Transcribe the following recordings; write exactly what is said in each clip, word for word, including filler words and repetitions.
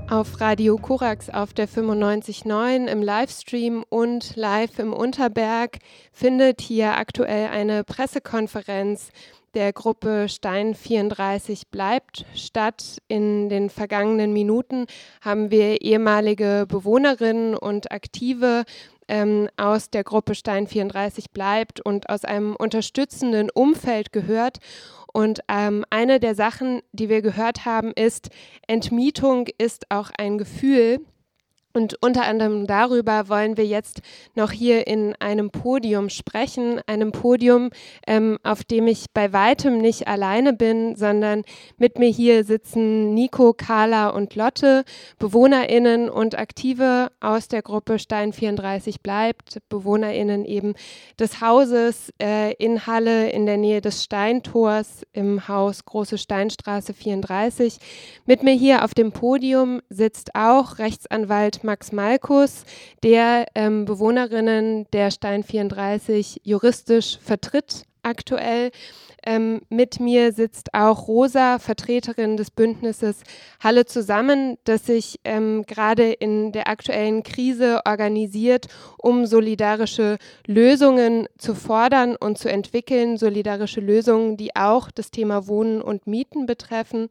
Auf Radio Korax auf der fünfundneunzig Komma neun im Livestream und live im Unterberg findet hier aktuell eine Pressekonferenz der Gruppe Stein vierunddreißig bleibt statt. In den vergangenen Minuten haben wir ehemalige Bewohnerinnen und Aktive ähm, aus der Gruppe Stein vierunddreißig bleibt und aus einem unterstützenden Umfeld gehört. Und ähm, eine der Sachen, die wir gehört haben, ist, Entmietung ist auch ein Gefühl. Und unter anderem darüber wollen wir jetzt noch hier in einem Podium sprechen, einem Podium, ähm, auf dem ich bei weitem nicht alleine bin, sondern mit mir hier sitzen Nico, Carla und Lotte, BewohnerInnen und Aktive aus der Gruppe Stein vierunddreißig bleibt, BewohnerInnen eben des Hauses äh, in Halle in der Nähe des Steintors im Haus Große Steinstraße vierunddreißig. Mit mir hier auf dem Podium sitzt auch Rechtsanwalt Max Malkus, der ähm, Bewohnerinnen der Stein vierunddreißig juristisch vertritt aktuell. Ähm, mit mir sitzt auch Rosa, Vertreterin des Bündnisses Halle zusammen, das sich ähm, gerade in der aktuellen Krise organisiert, um solidarische Lösungen zu fordern und zu entwickeln, solidarische Lösungen, die auch das Thema Wohnen und Mieten betreffen.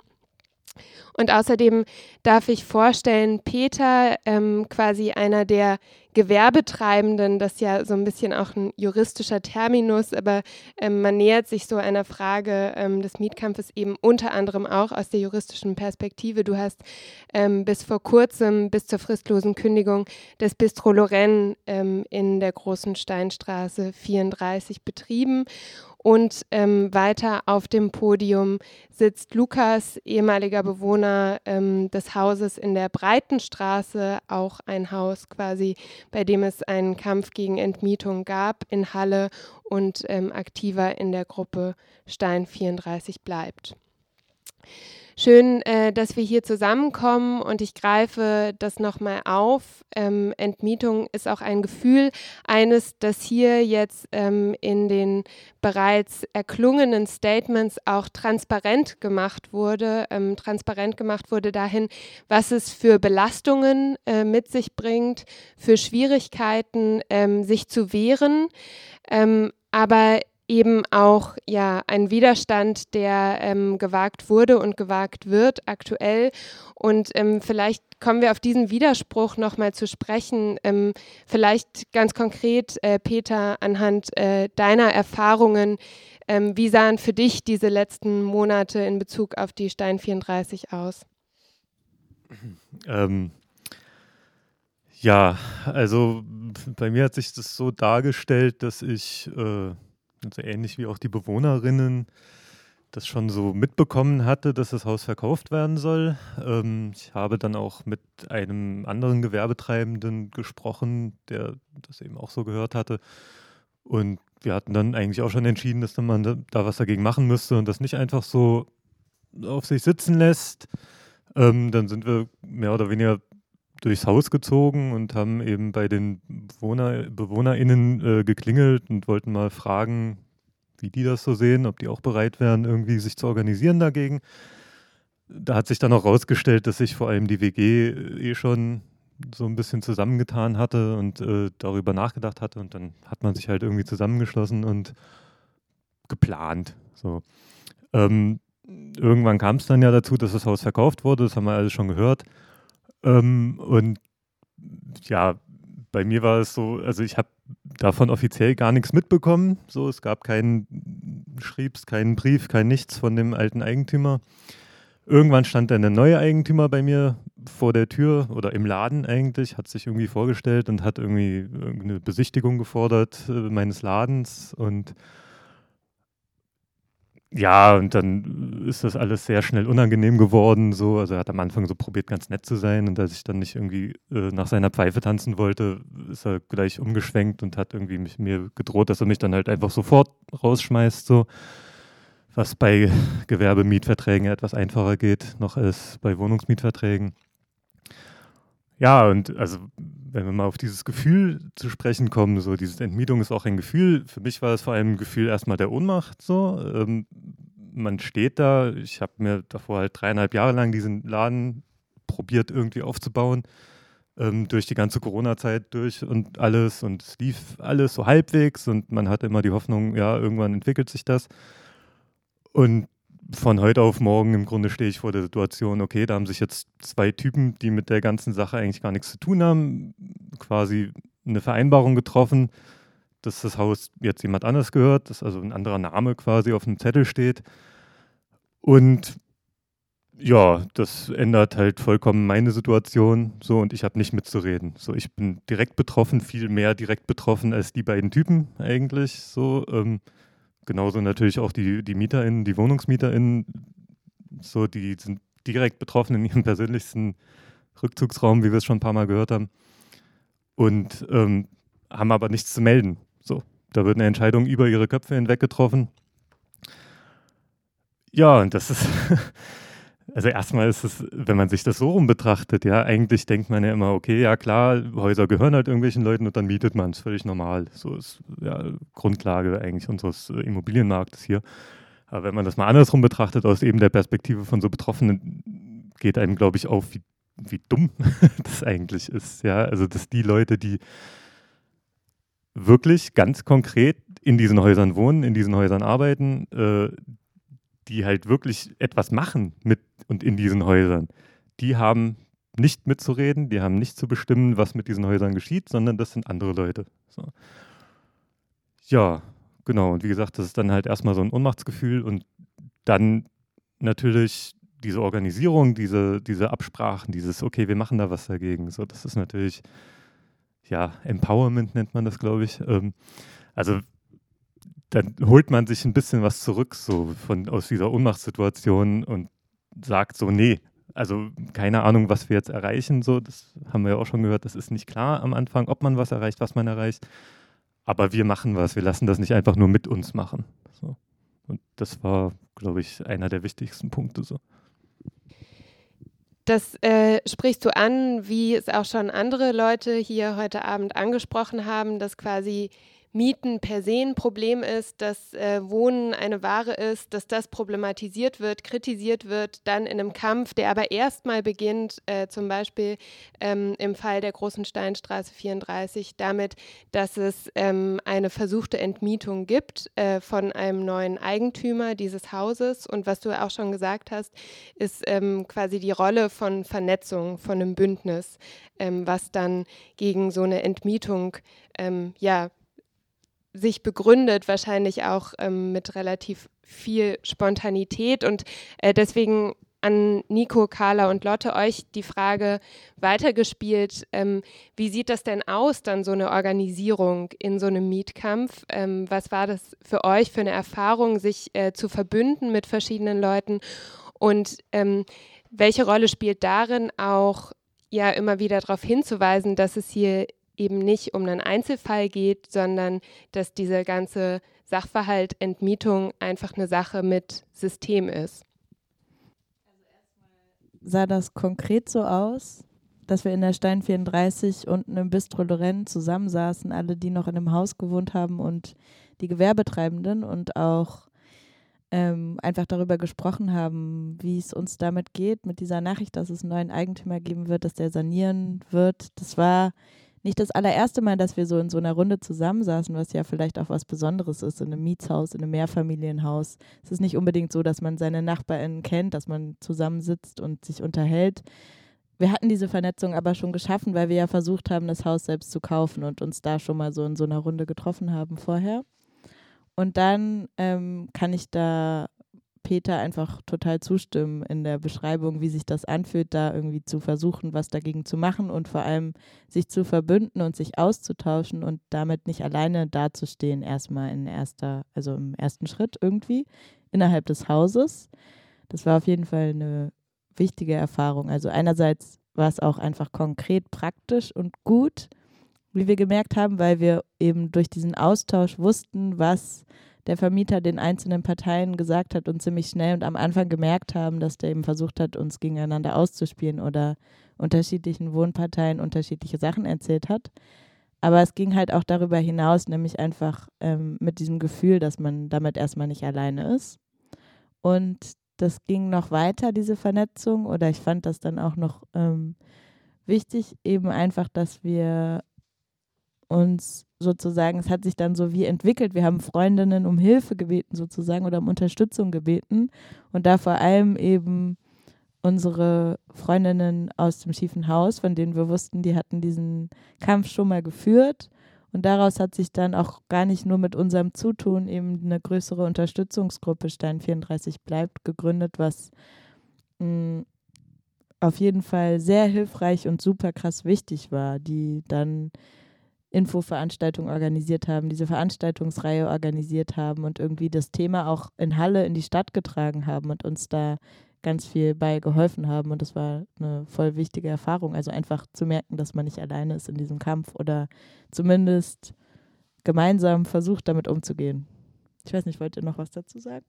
Und außerdem darf ich vorstellen, Peter, ähm, quasi einer der Gewerbetreibenden, das ist ja so ein bisschen auch ein juristischer Terminus, aber ähm, man nähert sich so einer Frage ähm, des Mietkampfes eben unter anderem auch aus der juristischen Perspektive. Du hast ähm, bis vor kurzem, bis zur fristlosen Kündigung des Bistro Lorraine ähm, in der Großen Steinstraße vierunddreißig betrieben. Und ähm, weiter auf dem Podium sitzt Lukas, ehemaliger Bewohner ähm, des Hauses in der Breitenstraße, auch ein Haus quasi, bei dem es einen Kampf gegen Entmietung gab in Halle und ähm, aktiver in der Gruppe Stein vierunddreißig bleibt. Schön, äh, dass wir hier zusammenkommen und ich greife das nochmal auf. Ähm, Entmietung ist auch ein Gefühl, eines, das hier jetzt ähm, in den bereits erklungenen Statements auch transparent gemacht wurde, ähm, transparent gemacht wurde dahin, was es für Belastungen äh, mit sich bringt, für Schwierigkeiten, ähm, sich zu wehren, ähm, aber eben auch ja ein Widerstand, der ähm, gewagt wurde und gewagt wird aktuell. Und ähm, vielleicht kommen wir auf diesen Widerspruch nochmal zu sprechen. Ähm, vielleicht ganz konkret, äh, Peter, anhand äh, deiner Erfahrungen, ähm, wie sahen für dich diese letzten Monate in Bezug auf die Stein vierunddreißig aus? Ähm, ja, also bei mir hat sich das so dargestellt, dass ich äh, also ähnlich wie auch die Bewohnerinnen, das schon so mitbekommen hatte, dass das Haus verkauft werden soll. Ähm, ich habe dann auch mit einem anderen Gewerbetreibenden gesprochen, der das eben auch so gehört hatte. Und wir hatten dann eigentlich auch schon entschieden, dass man da, da was dagegen machen müsste und das nicht einfach so auf sich sitzen lässt. Ähm, dann sind wir mehr oder weniger durchs Haus gezogen und haben eben bei den Bewohner, BewohnerInnen äh, geklingelt und wollten mal fragen, wie die das so sehen, ob die auch bereit wären, irgendwie sich zu organisieren dagegen. Da hat sich dann auch rausgestellt, dass sich vor allem die W G eh schon so ein bisschen zusammengetan hatte und äh, darüber nachgedacht hatte und dann hat man sich halt irgendwie zusammengeschlossen und geplant. So. Ähm, irgendwann kam es dann ja dazu, dass das Haus verkauft wurde, das haben wir alles schon gehört. Ähm, und ja, bei mir war es so, also ich habe davon offiziell gar nichts mitbekommen. So, es gab keinen, schrieb's keinen Brief, kein nichts von dem alten Eigentümer. Irgendwann stand dann der neue Eigentümer bei mir vor der Tür oder im Laden eigentlich, hat sich irgendwie vorgestellt und hat irgendwie eine Besichtigung gefordert äh, meines Ladens und ja, und dann ist das alles sehr schnell unangenehm geworden. So. Also er hat am Anfang so probiert, ganz nett zu sein. Und als ich dann nicht irgendwie äh, nach seiner Pfeife tanzen wollte, ist er gleich umgeschwenkt und hat irgendwie mich, mir gedroht, dass er mich dann halt einfach sofort rausschmeißt. So. Was bei Gewerbemietverträgen etwas einfacher geht, noch als bei Wohnungsmietverträgen. Ja, und also wenn wir mal auf dieses Gefühl zu sprechen kommen, so diese Entmietung ist auch ein Gefühl. Für mich war es vor allem ein Gefühl erstmal der Ohnmacht. So, ähm, man steht da. Ich habe mir davor halt dreieinhalb Jahre lang diesen Laden probiert irgendwie aufzubauen, ähm, durch die ganze Corona-Zeit durch und alles. Und es lief alles so halbwegs und man hatte immer die Hoffnung, ja, irgendwann entwickelt sich das. Und von heute auf morgen im Grunde stehe ich vor der Situation, okay, da haben sich jetzt zwei Typen, die mit der ganzen Sache eigentlich gar nichts zu tun haben, quasi eine Vereinbarung getroffen, dass das Haus jetzt jemand anders gehört, dass also ein anderer Name quasi auf dem Zettel steht. Und ja, das ändert halt vollkommen meine Situation, so, und ich habe nicht mitzureden. So, ich bin direkt betroffen, viel mehr direkt betroffen als die beiden Typen eigentlich, so. Ähm, genauso natürlich auch die, die MieterInnen, die WohnungsmieterInnen, so, die sind direkt betroffen in ihrem persönlichsten Rückzugsraum, wie wir es schon ein paar Mal gehört haben, und ähm, haben aber nichts zu melden. So, da wird eine Entscheidung über ihre Köpfe hinweg getroffen. Ja, und das ist, also erstmal ist es, wenn man sich das so rum betrachtet, ja, eigentlich denkt man ja immer, okay, ja klar, Häuser gehören halt irgendwelchen Leuten und dann mietet man es, völlig normal. So ist ja Grundlage eigentlich unseres äh, Immobilienmarktes hier. Aber wenn man das mal andersrum betrachtet, aus eben der Perspektive von so Betroffenen, geht einem, glaube ich, auf, wie, wie dumm das eigentlich ist. Ja, also dass die Leute, die wirklich ganz konkret in diesen Häusern wohnen, in diesen Häusern arbeiten, äh, die halt wirklich etwas machen mit und in diesen Häusern, die haben nicht mitzureden, die haben nicht zu bestimmen, was mit diesen Häusern geschieht, sondern das sind andere Leute. So. Ja, genau. Und wie gesagt, das ist dann halt erstmal so ein Ohnmachtsgefühl und dann natürlich diese Organisierung, diese, diese Absprachen, dieses, okay, wir machen da was dagegen. So, das ist natürlich, ja, Empowerment nennt man das, glaube ich. Ähm, also dann holt man sich ein bisschen was zurück, so von, aus dieser Ohnmachtssituation und sagt so, nee, also keine Ahnung, was wir jetzt erreichen, so, das haben wir ja auch schon gehört, das ist nicht klar am Anfang, ob man was erreicht, was man erreicht, aber wir machen was, wir lassen das nicht einfach nur mit uns machen. So. Und das war, glaube ich, einer der wichtigsten Punkte. So. Das äh, sprichst du an, wie es auch schon andere Leute hier heute Abend angesprochen haben, dass quasi Mieten per se ein Problem ist, dass äh, Wohnen eine Ware ist, dass das problematisiert wird, kritisiert wird, dann in einem Kampf, der aber erstmal beginnt, äh, zum Beispiel ähm, im Fall der Großen Steinstraße vierunddreißig, damit, dass es ähm, eine versuchte Entmietung gibt äh, von einem neuen Eigentümer dieses Hauses. Und was du auch schon gesagt hast, ist ähm, quasi die Rolle von Vernetzung, von einem Bündnis, ähm, was dann gegen so eine Entmietung, ähm, ja, sich begründet, wahrscheinlich auch ähm, mit relativ viel Spontanität. Und äh, deswegen an Nico, Carla und Lotte euch die Frage weitergespielt, ähm, wie sieht das denn aus, dann so eine Organisierung in so einem Mietkampf? Ähm, was war das für euch für eine Erfahrung, sich äh, zu verbünden mit verschiedenen Leuten? Und ähm, welche Rolle spielt darin auch, ja, immer wieder darauf hinzuweisen, dass es hier eben nicht um einen Einzelfall geht, sondern dass dieser ganze Sachverhalt Entmietung einfach eine Sache mit System ist. Also erstmal sah das konkret so aus, dass wir in der Stein vierunddreißig unten im Bistro Lorraine zusammensaßen, alle, die noch in einem Haus gewohnt haben und die Gewerbetreibenden und auch ähm, einfach darüber gesprochen haben, wie es uns damit geht, mit dieser Nachricht, dass es einen neuen Eigentümer geben wird, dass der sanieren wird. Das war nicht das allererste Mal, dass wir so in so einer Runde zusammensaßen, was ja vielleicht auch was Besonderes ist, in einem Mietshaus, in einem Mehrfamilienhaus. Es ist nicht unbedingt so, dass man seine NachbarInnen kennt, dass man zusammensitzt und sich unterhält. Wir hatten diese Vernetzung aber schon geschaffen, weil wir ja versucht haben, das Haus selbst zu kaufen und uns da schon mal so in so einer Runde getroffen haben vorher. Und dann ähm, kann ich da Peter einfach total zustimmen in der Beschreibung, wie sich das anfühlt, da irgendwie zu versuchen, was dagegen zu machen und vor allem sich zu verbünden und sich auszutauschen und damit nicht alleine dazustehen, erstmal in erster, also im ersten Schritt irgendwie innerhalb des Hauses. Das war auf jeden Fall eine wichtige Erfahrung. Also einerseits war es auch einfach konkret praktisch und gut, wie wir gemerkt haben, weil wir eben durch diesen Austausch wussten, was der Vermieter den einzelnen Parteien gesagt hat und ziemlich schnell und am Anfang gemerkt haben, dass der eben versucht hat, uns gegeneinander auszuspielen oder unterschiedlichen Wohnparteien unterschiedliche Sachen erzählt hat. Aber es ging halt auch darüber hinaus, nämlich einfach ähm, mit diesem Gefühl, dass man damit erstmal nicht alleine ist. Und das ging noch weiter, diese Vernetzung, oder ich fand das dann auch noch ähm, wichtig, eben einfach, dass wir uns sozusagen, es hat sich dann so wie entwickelt, wir haben Freundinnen um Hilfe gebeten sozusagen oder um Unterstützung gebeten und da vor allem eben unsere Freundinnen aus dem schiefen Haus, von denen wir wussten, die hatten diesen Kampf schon mal geführt und daraus hat sich dann auch gar nicht nur mit unserem Zutun eben eine größere Unterstützungsgruppe Stein vierunddreißig bleibt gegründet, was mh, auf jeden Fall sehr hilfreich und super krass wichtig war, die dann Infoveranstaltungen organisiert haben, diese Veranstaltungsreihe organisiert haben und irgendwie das Thema auch in Halle in die Stadt getragen haben und uns da ganz viel bei geholfen haben und das war eine voll wichtige Erfahrung, also einfach zu merken, dass man nicht alleine ist in diesem Kampf oder zumindest gemeinsam versucht, damit umzugehen. Ich weiß nicht, wollt ihr noch was dazu sagen?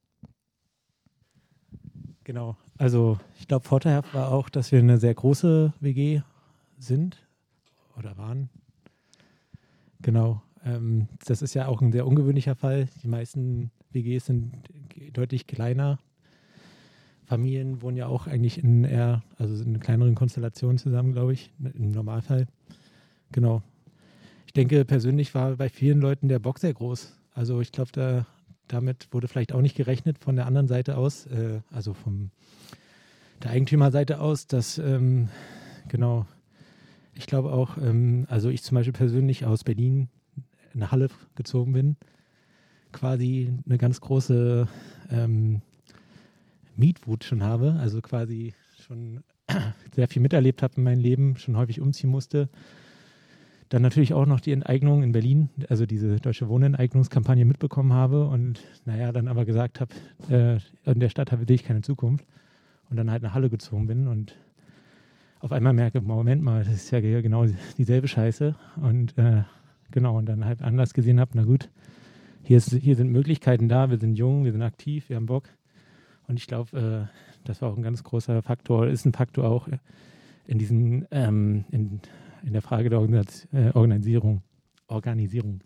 Genau, also ich glaube, vorteilhaft war auch, dass wir eine sehr große W G sind oder waren. Genau, ähm, das ist ja auch ein sehr ungewöhnlicher Fall. Die meisten W Gs sind deutlich kleiner. Familien wohnen ja auch eigentlich in eher, also in kleineren Konstellationen zusammen, glaube ich, im Normalfall. Genau. Ich denke, persönlich war bei vielen Leuten der Bock sehr groß. Also ich glaube, da, damit wurde vielleicht auch nicht gerechnet von der anderen Seite aus, äh, also von der Eigentümerseite aus, dass, ähm, genau, ich glaube auch, ähm, also ich zum Beispiel persönlich aus Berlin nach Halle gezogen bin, quasi eine ganz große ähm, Mietwut schon habe, also quasi schon sehr viel miterlebt habe in meinem Leben, schon häufig umziehen musste. Dann natürlich auch noch die Enteignung in Berlin, also diese Deutsche Wohnenteignungskampagne mitbekommen habe und naja, dann aber gesagt habe, äh, in der Stadt habe ich keine Zukunft und dann halt nach Halle gezogen bin und auf einmal merke, Moment mal, das ist ja genau dieselbe Scheiße und äh, genau, und dann halt anders gesehen habe, na gut, hier, ist, hier sind Möglichkeiten da, wir sind jung, wir sind aktiv, wir haben Bock und ich glaube, äh, das war auch ein ganz großer Faktor, ist ein Faktor auch in diesen, ähm, in, in der Frage der Organis- äh, Organisierung. Organisierung.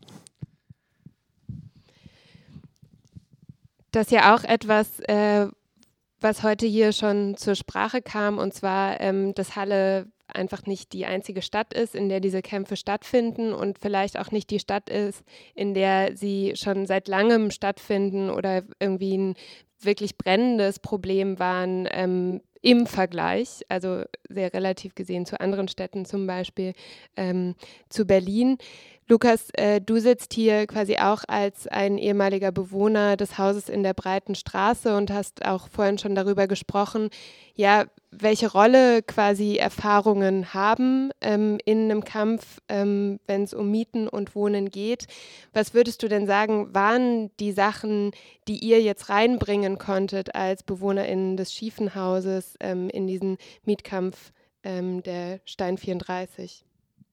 Das ist ja auch etwas, äh, was heute hier schon zur Sprache kam, und zwar, ähm, dass Halle einfach nicht die einzige Stadt ist, in der diese Kämpfe stattfinden und vielleicht auch nicht die Stadt ist, in der sie schon seit langem stattfinden oder irgendwie ein wirklich brennendes Problem waren ähm, im Vergleich, also sehr relativ gesehen zu anderen Städten, zum Beispiel ähm, zu Berlin. Lukas, äh, du sitzt hier quasi auch als ein ehemaliger Bewohner des Hauses in der Breiten Straße und hast auch vorhin schon darüber gesprochen, ja, welche Rolle quasi Erfahrungen haben ähm, in einem Kampf, ähm, wenn es um Mieten und Wohnen geht. Was würdest du denn sagen, waren die Sachen, die ihr jetzt reinbringen konntet als BewohnerInnen des schiefen Hauses ähm, in diesen Mietkampf ähm, der Stein vierunddreißig?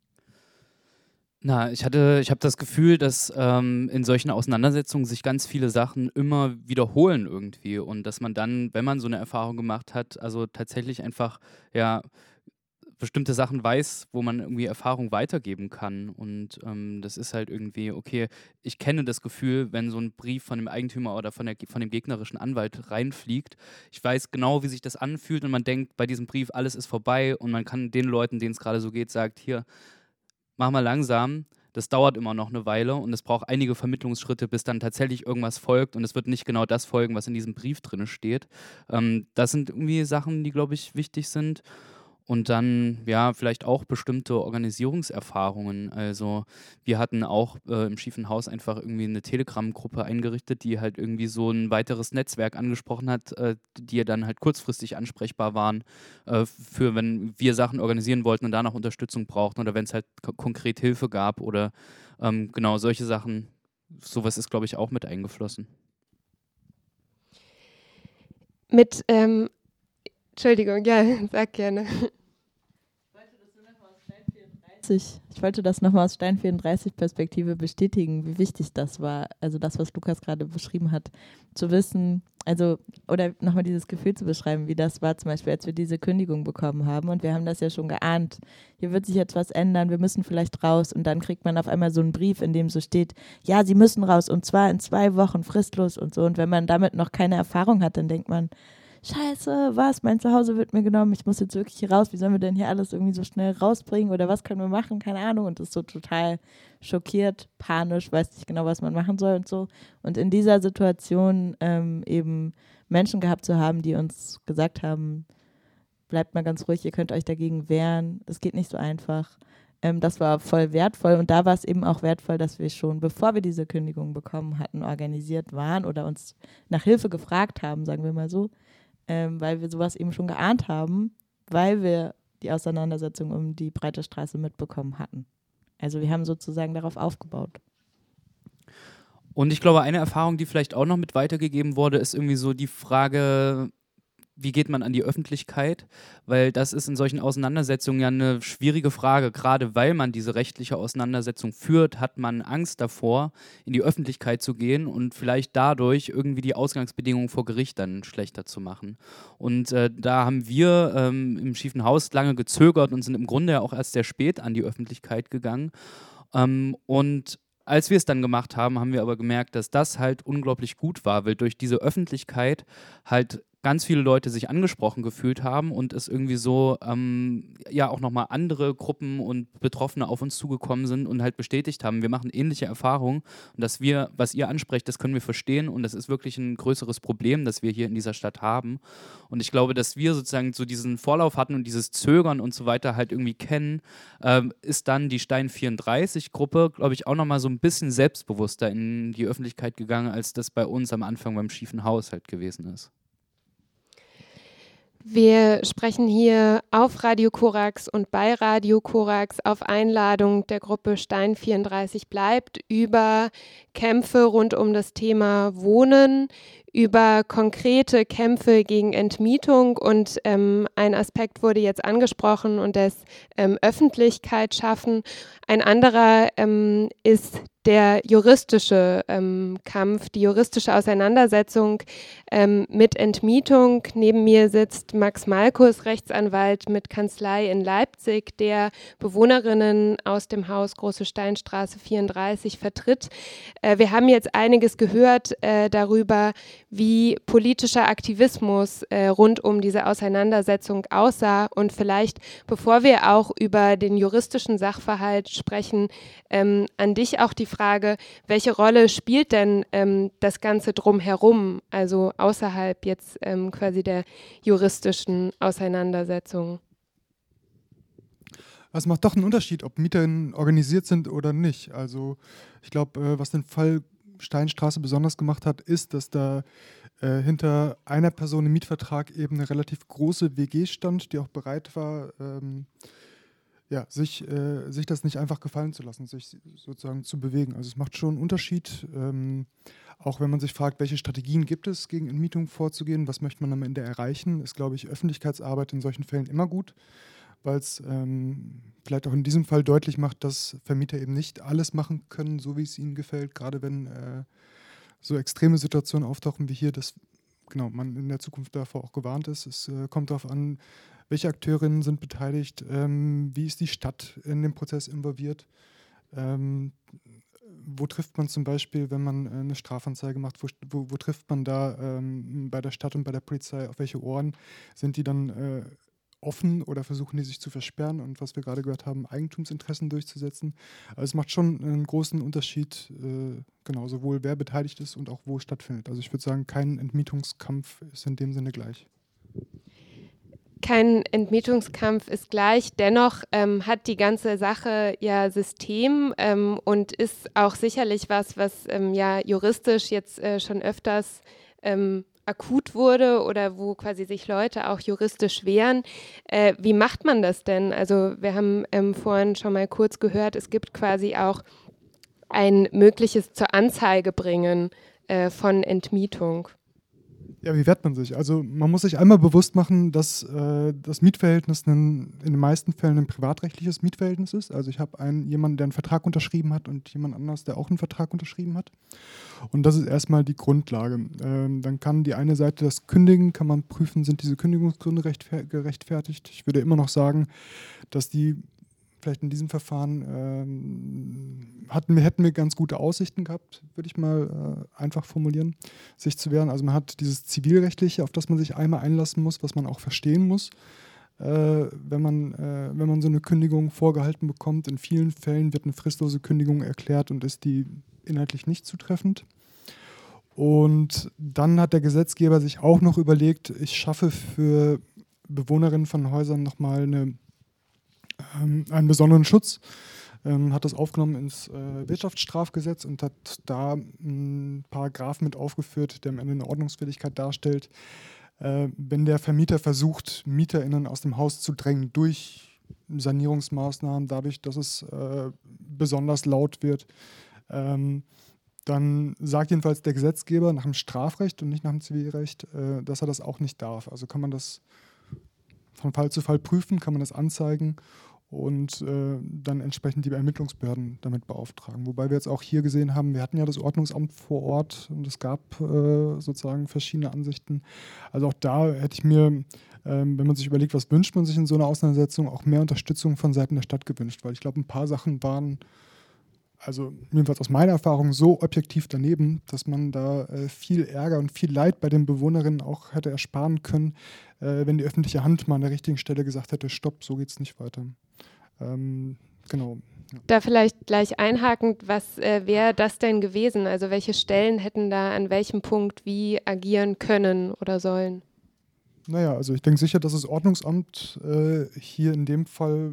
Na, ich hatte, ich habe das Gefühl, dass ähm, in solchen Auseinandersetzungen sich ganz viele Sachen immer wiederholen irgendwie und dass man dann, wenn man so eine Erfahrung gemacht hat, also tatsächlich einfach ja bestimmte Sachen weiß, wo man irgendwie Erfahrung weitergeben kann und ähm, das ist halt irgendwie, okay, ich kenne das Gefühl, wenn so ein Brief von dem Eigentümer oder von, der, von dem gegnerischen Anwalt reinfliegt, ich weiß genau, wie sich das anfühlt und man denkt bei diesem Brief, alles ist vorbei und man kann den Leuten, denen es gerade so geht, sagt, hier, mach mal langsam, das dauert immer noch eine Weile und es braucht einige Vermittlungsschritte, bis dann tatsächlich irgendwas folgt und es wird nicht genau das folgen, was in diesem Brief drin steht. Ähm, das sind irgendwie Sachen, die, glaube ich, wichtig sind. Und dann, ja, vielleicht auch bestimmte Organisierungserfahrungen. Also wir hatten auch äh, im schiefen Haus einfach irgendwie eine Telegram-Gruppe eingerichtet, die halt irgendwie so ein weiteres Netzwerk angesprochen hat, äh, die dann halt kurzfristig ansprechbar waren, äh, für wenn wir Sachen organisieren wollten und da noch Unterstützung brauchten oder wenn es halt k- konkret Hilfe gab oder ähm, genau solche Sachen. Sowas ist, glaube ich, auch mit eingeflossen. Mit, ähm, Entschuldigung, ja, sag gerne. Ich wollte das nochmal aus Stein vierunddreißig Perspektive bestätigen, wie wichtig das war. Also das, was Lukas gerade beschrieben hat, zu wissen, also oder nochmal dieses Gefühl zu beschreiben, wie das war zum Beispiel, als wir diese Kündigung bekommen haben und wir haben das ja schon geahnt, hier wird sich jetzt was ändern, wir müssen vielleicht raus und dann kriegt man auf einmal so einen Brief, in dem so steht, ja, Sie müssen raus und zwar in zwei Wochen fristlos und so und wenn man damit noch keine Erfahrung hat, dann denkt man, scheiße, was, mein Zuhause wird mir genommen, ich muss jetzt wirklich hier raus, wie sollen wir denn hier alles irgendwie so schnell rausbringen oder was können wir machen, keine Ahnung, und ist so total schockiert, panisch, weiß nicht genau, was man machen soll und so. Und in dieser Situation ähm, eben Menschen gehabt zu haben, die uns gesagt haben, bleibt mal ganz ruhig, ihr könnt euch dagegen wehren, es geht nicht so einfach. Ähm, das war voll wertvoll und da war es eben auch wertvoll, dass wir schon, bevor wir diese Kündigung bekommen hatten, organisiert waren oder uns nach Hilfe gefragt haben, sagen wir mal so, ähm, weil wir sowas eben schon geahnt haben, weil wir die Auseinandersetzung um die Breite Straße mitbekommen hatten. Also wir haben sozusagen darauf aufgebaut. Und ich glaube, eine Erfahrung, die vielleicht auch noch mit weitergegeben wurde, ist irgendwie so die Frage, wie geht man an die Öffentlichkeit? Weil das ist in solchen Auseinandersetzungen ja eine schwierige Frage. Gerade weil man diese rechtliche Auseinandersetzung führt, hat man Angst davor, in die Öffentlichkeit zu gehen und vielleicht dadurch irgendwie die Ausgangsbedingungen vor Gericht dann schlechter zu machen. Und äh, da haben wir ähm, im Schiefen Haus lange gezögert und sind im Grunde ja auch erst sehr spät an die Öffentlichkeit gegangen. Ähm, und als wir es dann gemacht haben, haben wir aber gemerkt, dass das halt unglaublich gut war, weil durch diese Öffentlichkeit halt ganz viele Leute sich angesprochen gefühlt haben und es irgendwie so, ähm, ja, auch nochmal andere Gruppen und Betroffene auf uns zugekommen sind und halt bestätigt haben, wir machen ähnliche Erfahrungen und dass wir, was ihr ansprecht, das können wir verstehen und das ist wirklich ein größeres Problem, das wir hier in dieser Stadt haben. Und ich glaube, dass wir sozusagen so diesen Vorlauf hatten und dieses Zögern und so weiter halt irgendwie kennen, ähm, ist dann die Stein vierunddreißig-Gruppe, glaube ich, auch nochmal so ein bisschen selbstbewusster in die Öffentlichkeit gegangen, als das bei uns am Anfang beim Schiefen Haus halt gewesen ist. Wir sprechen hier auf Radio Korax und bei Radio Korax auf Einladung der Gruppe Stein vierunddreißig bleibt über Kämpfe rund um das Thema Wohnen, über konkrete Kämpfe gegen Entmietung und ähm, ein Aspekt wurde jetzt angesprochen und das ähm, Öffentlichkeit schaffen. Ein anderer ähm, ist der juristische ähm, Kampf, die juristische Auseinandersetzung ähm, mit Entmietung. Neben mir sitzt Max Malkus, Rechtsanwalt mit Kanzlei in Leipzig, der Bewohnerinnen aus dem Haus Große Steinstraße vierunddreißig vertritt. Äh, wir haben jetzt einiges gehört äh, darüber, wie politischer Aktivismus äh, rund um diese Auseinandersetzung aussah. Und vielleicht, bevor wir auch über den juristischen Sachverhalt sprechen, ähm, an dich auch die Frage, welche Rolle spielt denn ähm, das Ganze drumherum, also außerhalb jetzt ähm, quasi der juristischen Auseinandersetzung? Es macht doch einen Unterschied, ob Mieterinnen organisiert sind oder nicht. Also ich glaube, äh, was den Fall Steinstraße besonders gemacht hat, ist, dass da äh, hinter einer Person im Mietvertrag eben eine relativ große W G stand, die auch bereit war, ähm, ja, sich, äh, sich das nicht einfach gefallen zu lassen, sich sozusagen zu bewegen. Also es macht schon einen Unterschied, ähm, auch wenn man sich fragt, welche Strategien gibt es, gegen Entmietung vorzugehen, was möchte man am Ende erreichen, ist, glaube ich, Öffentlichkeitsarbeit in solchen Fällen immer gut, weil es ähm, vielleicht auch in diesem Fall deutlich macht, dass Vermieter eben nicht alles machen können, so wie es ihnen gefällt, gerade wenn äh, so extreme Situationen auftauchen wie hier, dass genau, man in der Zukunft davor auch gewarnt ist. Es äh, kommt darauf an, welche Akteurinnen sind beteiligt, ähm, wie ist die Stadt in den Prozess involviert, ähm, wo trifft man zum Beispiel, wenn man äh, eine Strafanzeige macht, wo, wo, wo trifft man da ähm, bei der Stadt und bei der Polizei, auf welche Ohren sind die dann äh, offen oder versuchen die sich zu versperren und was wir gerade gehört haben, Eigentumsinteressen durchzusetzen. Also es macht schon einen großen Unterschied, äh, genau, sowohl wer beteiligt ist und auch wo es stattfindet. Also ich würde sagen, kein Entmietungskampf ist in dem Sinne gleich. Kein Entmietungskampf ist gleich, dennoch ähm, hat die ganze Sache ja System ähm, und ist auch sicherlich was, was ähm, ja juristisch jetzt äh, schon öfters ähm, akut wurde oder wo quasi sich Leute auch juristisch wehren. Äh, wie macht man das denn? Also wir haben ähm, vorhin schon mal kurz gehört, es gibt quasi auch ein mögliches zur Anzeige bringen äh, von Entmietung. Ja, wie wehrt man sich? Also man muss sich einmal bewusst machen, dass äh, das Mietverhältnis ein, in den meisten Fällen ein privatrechtliches Mietverhältnis ist. Also ich habe einen, jemanden, der einen Vertrag unterschrieben hat und jemand anderes, der auch einen Vertrag unterschrieben hat. Und das ist erstmal die Grundlage. Ähm, dann kann die eine Seite das kündigen, kann man prüfen, sind diese Kündigungsgründe rechtfer- gerechtfertigt. Ich würde immer noch sagen, dass die vielleicht in diesem Verfahren ähm, hatten wir, hätten wir ganz gute Aussichten gehabt, würde ich mal äh, einfach formulieren, sich zu wehren. Also man hat dieses Zivilrechtliche, auf das man sich einmal einlassen muss, was man auch verstehen muss, äh, wenn man, äh, wenn man so eine Kündigung vorgehalten bekommt. In vielen Fällen wird eine fristlose Kündigung erklärt und ist die inhaltlich nicht zutreffend. Und dann hat der Gesetzgeber sich auch noch überlegt, ich schaffe für Bewohnerinnen von Häusern nochmal eine, ähm, einen besonderen Schutz, ähm, hat das aufgenommen ins äh, Wirtschaftsstrafgesetz und hat da einen Paragraph mit aufgeführt, der am Ende eine Ordnungswidrigkeit darstellt, äh, wenn der Vermieter versucht, MieterInnen aus dem Haus zu drängen durch Sanierungsmaßnahmen, dadurch, dass es äh, besonders laut wird, ähm, dann sagt jedenfalls der Gesetzgeber nach dem Strafrecht und nicht nach dem Zivilrecht, äh, dass er das auch nicht darf. Also kann man das von Fall zu Fall prüfen, kann man das anzeigen und äh, dann entsprechend die Ermittlungsbehörden damit beauftragen. Wobei wir jetzt auch hier gesehen haben, wir hatten ja das Ordnungsamt vor Ort und es gab äh, sozusagen verschiedene Ansichten. Also auch da hätte ich mir, äh, wenn man sich überlegt, was wünscht man sich in so einer Auseinandersetzung, auch mehr Unterstützung von Seiten der Stadt gewünscht, weil ich glaube, ein paar Sachen waren, also jedenfalls aus meiner Erfahrung, so objektiv daneben, dass man da äh, viel Ärger und viel Leid bei den Bewohnerinnen auch hätte ersparen können, äh, wenn die öffentliche Hand mal an der richtigen Stelle gesagt hätte, stopp, so geht's nicht weiter. Ähm, genau. Ja. Da vielleicht gleich einhakend, was äh, wäre das denn gewesen? Also welche Stellen hätten da an welchem Punkt wie agieren können oder sollen? Naja, also ich denke sicher, dass das Ordnungsamt äh, hier in dem Fall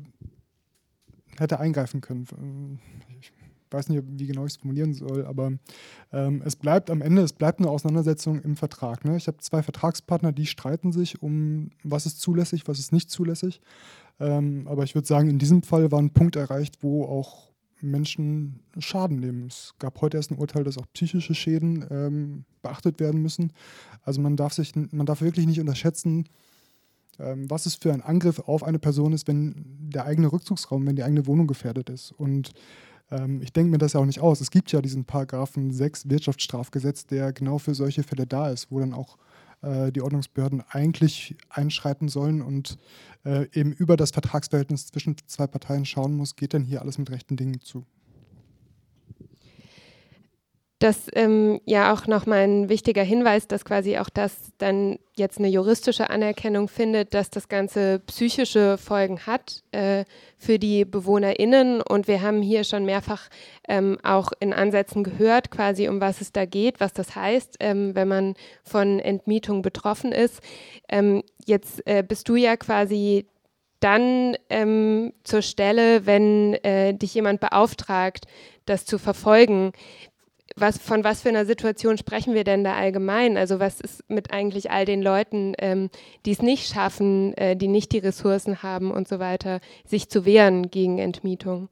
hätte eingreifen können. Ich weiß nicht, wie genau ich es formulieren soll, aber ähm, es bleibt am Ende, es bleibt eine Auseinandersetzung im Vertrag. Ne? Ich habe zwei Vertragspartner, die streiten sich um, was ist zulässig, was ist nicht zulässig. Ähm, aber ich würde sagen, in diesem Fall war ein Punkt erreicht, wo auch Menschen Schaden nehmen. Es gab heute erst ein Urteil, dass auch psychische Schäden ähm, beachtet werden müssen. Also man darf sich, man darf wirklich nicht unterschätzen, ähm, was es für ein Angriff auf eine Person ist, wenn der eigene Rückzugsraum, wenn die eigene Wohnung gefährdet ist. Und ähm, ich denke mir das ja auch nicht aus. Es gibt ja diesen Paragraphen sechs Wirtschaftsstrafgesetz, der genau für solche Fälle da ist, wo dann auch äh, die Ordnungsbehörden eigentlich einschreiten sollen und äh, eben über das Vertragsverhältnis zwischen zwei Parteien schauen muss, geht denn hier alles mit rechten Dingen zu. Das ähm, ja auch nochmal ein wichtiger Hinweis, dass quasi auch das dann jetzt eine juristische Anerkennung findet, dass das Ganze psychische Folgen hat äh, für die BewohnerInnen. Und wir haben hier schon mehrfach ähm, auch in Ansätzen gehört, quasi um was es da geht, was das heißt, ähm, wenn man von Entmietung betroffen ist. Ähm, jetzt äh, bist du ja quasi dann ähm, zur Stelle, wenn äh, dich jemand beauftragt, das zu verfolgen. Was, von was für einer Situation sprechen wir denn da allgemein? Also was ist mit eigentlich all den Leuten, ähm, die es nicht schaffen, äh, die nicht die Ressourcen haben und so weiter, sich zu wehren gegen Entmietung?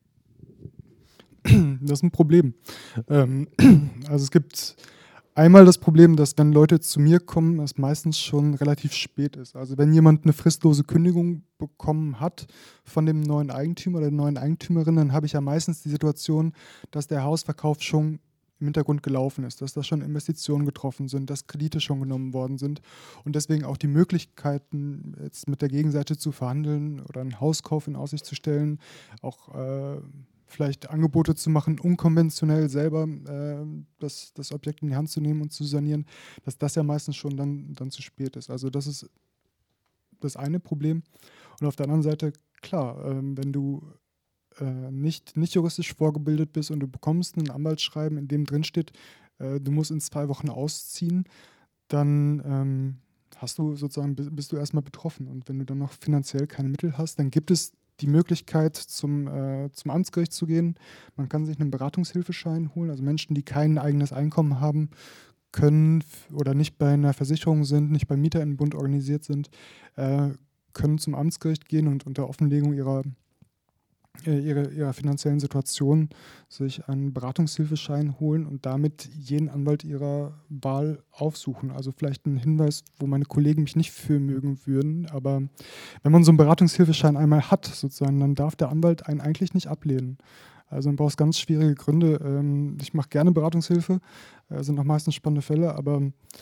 Das ist ein Problem. Ähm, also es gibt einmal das Problem, dass wenn Leute zu mir kommen, es meistens schon relativ spät ist. Also wenn jemand eine fristlose Kündigung bekommen hat von dem neuen Eigentümer oder der neuen Eigentümerin, dann habe ich ja meistens die Situation, dass der Hausverkauf schon im Hintergrund gelaufen ist, dass da schon Investitionen getroffen sind, dass Kredite schon genommen worden sind und deswegen auch die Möglichkeiten, jetzt mit der Gegenseite zu verhandeln oder einen Hauskauf in Aussicht zu stellen, auch äh, vielleicht Angebote zu machen, unkonventionell selber äh, das, das Objekt in die Hand zu nehmen und zu sanieren, dass das ja meistens schon dann, dann zu spät ist. Also das ist das eine Problem. Und auf der anderen Seite, klar, äh, wenn du äh, nicht, nicht juristisch vorgebildet bist und du bekommst ein Anwaltsschreiben, in dem drin steht, äh, du musst in zwei Wochen ausziehen, dann ähm, hast du sozusagen, bist du erstmal betroffen. Und wenn du dann noch finanziell keine Mittel hast, dann gibt es die Möglichkeit, zum, äh, zum Amtsgericht zu gehen. Man kann sich einen Beratungshilfeschein holen. Also Menschen, die kein eigenes Einkommen haben, können f- oder nicht bei einer Versicherung sind, nicht beim Mieterinnenbund organisiert sind, äh, können zum Amtsgericht gehen und unter Offenlegung ihrer, äh, ihrer, ihrer finanziellen Situation sich einen Beratungshilfeschein holen und damit jeden Anwalt ihrer Wahl aufsuchen. Also vielleicht ein Hinweis, wo meine Kollegen mich nicht für mögen würden, aber wenn man so einen Beratungshilfeschein einmal hat, sozusagen, dann darf der Anwalt einen eigentlich nicht ablehnen. Also man braucht ganz schwierige Gründe. Ähm, ich mache gerne Beratungshilfe, äh, sind auch meistens spannende Fälle, aber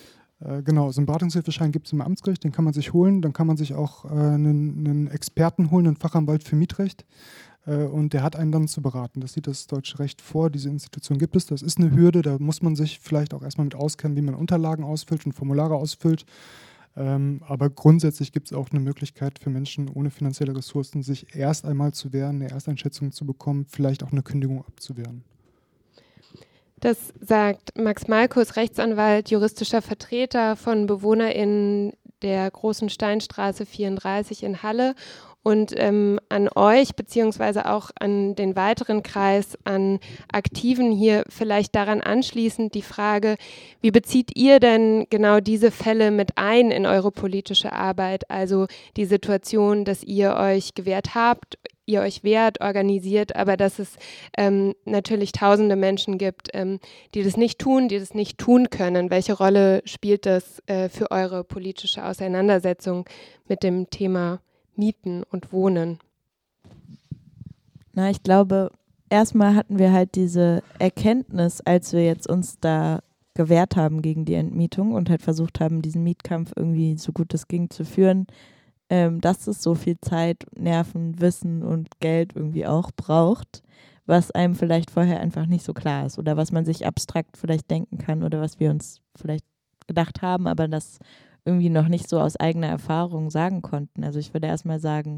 Äh, genau, so einen Beratungshilfeschein gibt es im Amtsgericht, den kann man sich holen. Dann kann man sich auch äh, einen, einen Experten holen, einen Fachanwalt für Mietrecht. Äh, und der hat einen dann zu beraten. Das sieht das deutsche Recht vor. Diese Institution gibt es. Das ist eine Hürde. Da muss man sich vielleicht auch erstmal mit auskennen, wie man Unterlagen ausfüllt und Formulare ausfüllt. Ähm, aber grundsätzlich gibt es auch eine Möglichkeit für Menschen ohne finanzielle Ressourcen, sich erst einmal zu wehren, eine Ersteinschätzung zu bekommen, vielleicht auch eine Kündigung abzuwehren. Das sagt Max Malkus, Rechtsanwalt, juristischer Vertreter von BewohnerInnen der Großen Steinstraße vierunddreißig in Halle. Und ähm, an euch, beziehungsweise auch an den weiteren Kreis an Aktiven hier vielleicht daran anschließend die Frage, wie bezieht ihr denn genau diese Fälle mit ein in eure politische Arbeit? Also die Situation, dass ihr euch gewehrt habt, ihr euch wehrt, organisiert, aber dass es ähm, natürlich tausende Menschen gibt, ähm, die das nicht tun, die das nicht tun können. Welche Rolle spielt das äh, für eure politische Auseinandersetzung mit dem Thema Mieten und Wohnen? Na, ich glaube, erstmal hatten wir halt diese Erkenntnis, als wir jetzt uns da gewehrt haben gegen die Entmietung und halt versucht haben, diesen Mietkampf irgendwie so gut es ging zu führen, ähm, dass es so viel Zeit, Nerven, Wissen und Geld irgendwie auch braucht, was einem vielleicht vorher einfach nicht so klar ist oder was man sich abstrakt vielleicht denken kann oder was wir uns vielleicht gedacht haben, aber das irgendwie noch nicht so aus eigener Erfahrung sagen konnten. Also ich würde erstmal sagen,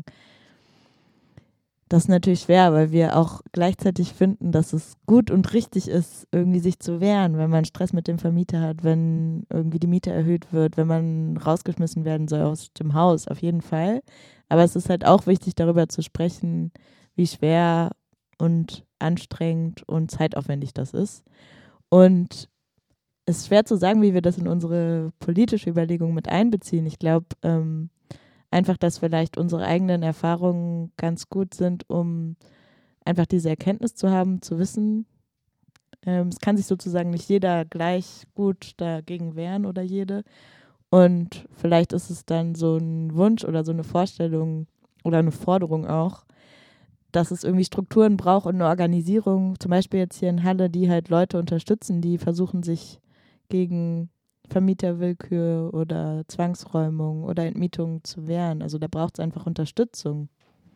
das ist natürlich schwer, weil wir auch gleichzeitig finden, dass es gut und richtig ist, irgendwie sich zu wehren, wenn man Stress mit dem Vermieter hat, wenn irgendwie die Miete erhöht wird, wenn man rausgeschmissen werden soll aus dem Haus, auf jeden Fall. Aber es ist halt auch wichtig, darüber zu sprechen, wie schwer und anstrengend und zeitaufwendig das ist. Und es ist schwer zu sagen, wie wir das in unsere politische Überlegung mit einbeziehen. Ich glaube ähm, einfach, dass vielleicht unsere eigenen Erfahrungen ganz gut sind, um einfach diese Erkenntnis zu haben, zu wissen, ähm, es kann sich sozusagen nicht jeder gleich gut dagegen wehren oder jede. Und vielleicht ist es dann so ein Wunsch oder so eine Vorstellung oder eine Forderung auch, dass es irgendwie Strukturen braucht und eine Organisierung, zum Beispiel jetzt hier in Halle, die halt Leute unterstützen, die versuchen, sich gegen Vermieterwillkür oder Zwangsräumung oder Entmietung zu wehren. Also da braucht es einfach Unterstützung.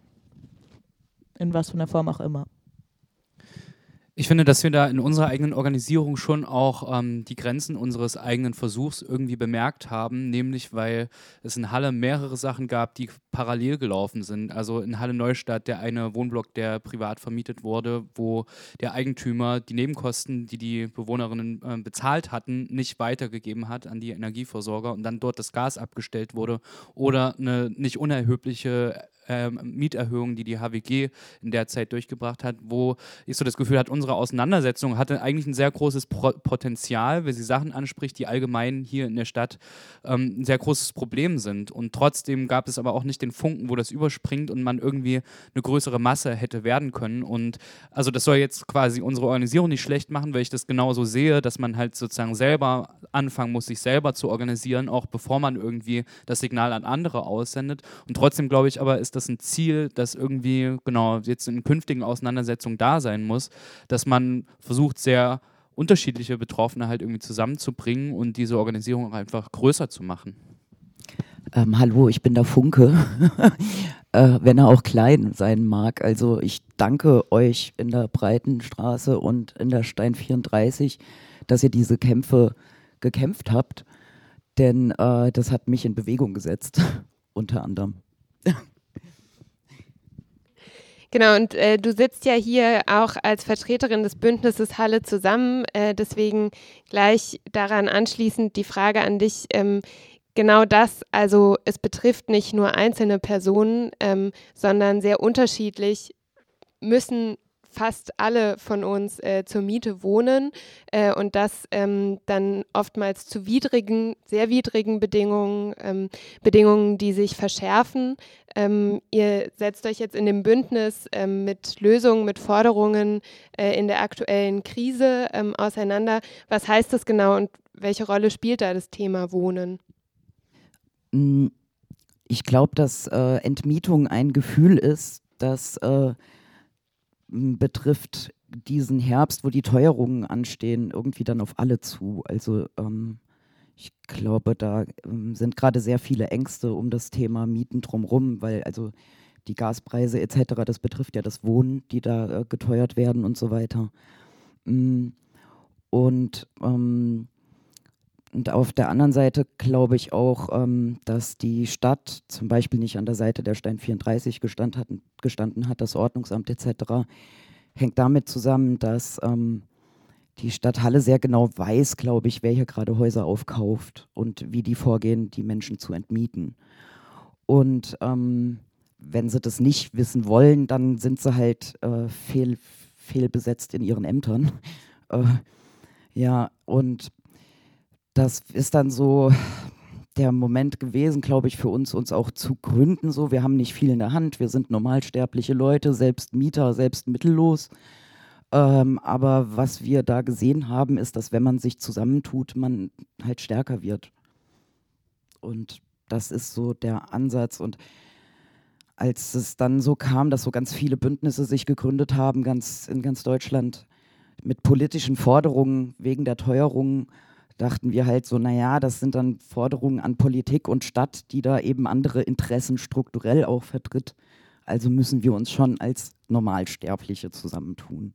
In was für einer Form auch immer. Ich finde, dass wir da in unserer eigenen Organisierung schon auch ähm, die Grenzen unseres eigenen Versuchs irgendwie bemerkt haben, nämlich weil es in Halle mehrere Sachen gab, die parallel gelaufen sind. Also in Halle Neustadt der eine Wohnblock, der privat vermietet wurde, wo der Eigentümer die Nebenkosten, die die Bewohnerinnen äh, bezahlt hatten, nicht weitergegeben hat an die Energieversorger und dann dort das Gas abgestellt wurde oder eine nicht unerhebliche Ähm, Mieterhöhung, die die H W G in der Zeit durchgebracht hat, wo ich so das Gefühl hatte, unsere Auseinandersetzung hatte eigentlich ein sehr großes Pro- Potenzial, weil sie Sachen anspricht, die allgemein hier in der Stadt ähm, ein sehr großes Problem sind. Und trotzdem gab es aber auch nicht den Funken, wo das überspringt und man irgendwie eine größere Masse hätte werden können. Und also das soll jetzt quasi unsere Organisierung nicht schlecht machen, weil ich das genauso sehe, dass man halt sozusagen selber anfangen muss, sich selber zu organisieren, auch bevor man irgendwie das Signal an andere aussendet. Und trotzdem glaube ich aber, ist das ein Ziel, das irgendwie, genau, jetzt in künftigen Auseinandersetzungen da sein muss, dass man versucht, sehr unterschiedliche Betroffene halt irgendwie zusammenzubringen und diese Organisierung auch einfach größer zu machen. Ähm, hallo, ich bin der Funke, äh, wenn er auch klein sein mag. Also ich danke euch in der Breitenstraße und in der Stein vierunddreißig, dass ihr diese Kämpfe gekämpft habt, denn äh, das hat mich in Bewegung gesetzt, unter anderem. Genau, und äh, du sitzt ja hier auch als Vertreterin des Bündnisses Halle zusammen. Äh, deswegen gleich daran anschließend die Frage an dich. Ähm, genau das, also es betrifft nicht nur einzelne Personen, ähm, sondern sehr unterschiedlich müssen fast alle von uns äh, zur Miete wohnen äh, und das ähm, dann oftmals zu widrigen, sehr widrigen Bedingungen, ähm, Bedingungen, die sich verschärfen. Ähm, ihr setzt euch jetzt in dem Bündnis ähm, mit Lösungen, mit Forderungen äh, in der aktuellen Krise ähm, auseinander. Was heißt das genau und welche Rolle spielt da das Thema Wohnen? Ich glaube, dass äh, Entmietung ein Gefühl ist, das äh, betrifft diesen Herbst, wo die Teuerungen anstehen, irgendwie dann auf alle zu. Also ähm, Ich glaube, da ähm, sind gerade sehr viele Ängste um das Thema Mieten drumherum, weil also die Gaspreise et cetera, das betrifft ja das Wohnen, die da äh, geteuert werden und so weiter. Mm, Und, ähm, und auf der anderen Seite glaube ich auch, ähm, dass die Stadt zum Beispiel nicht an der Seite der Stein vierunddreißig gestand hat, gestanden hat, das Ordnungsamt et cetera, hängt damit zusammen, dass ähm, die Stadt Halle sehr genau weiß, glaube ich, wer hier gerade Häuser aufkauft und wie die vorgehen, die Menschen zu entmieten. Und ähm, wenn sie das nicht wissen wollen, dann sind sie halt äh, fehl, fehlbesetzt in ihren Ämtern. Äh, ja, und das ist dann so der Moment gewesen, glaube ich, für uns, uns auch zu gründen. So, wir haben nicht viel in der Hand, wir sind normalsterbliche Leute, selbst Mieter, selbst mittellos. Ähm, aber was wir da gesehen haben, ist, dass wenn man sich zusammentut, man halt stärker wird. Und das ist so der Ansatz. Und als es dann so kam, dass so ganz viele Bündnisse sich gegründet haben, ganz in ganz Deutschland, mit politischen Forderungen wegen der Teuerung, dachten wir halt so, naja, das sind dann Forderungen an Politik und Stadt, die da eben andere Interessen strukturell auch vertritt. Also müssen wir uns schon als Normalsterbliche zusammentun.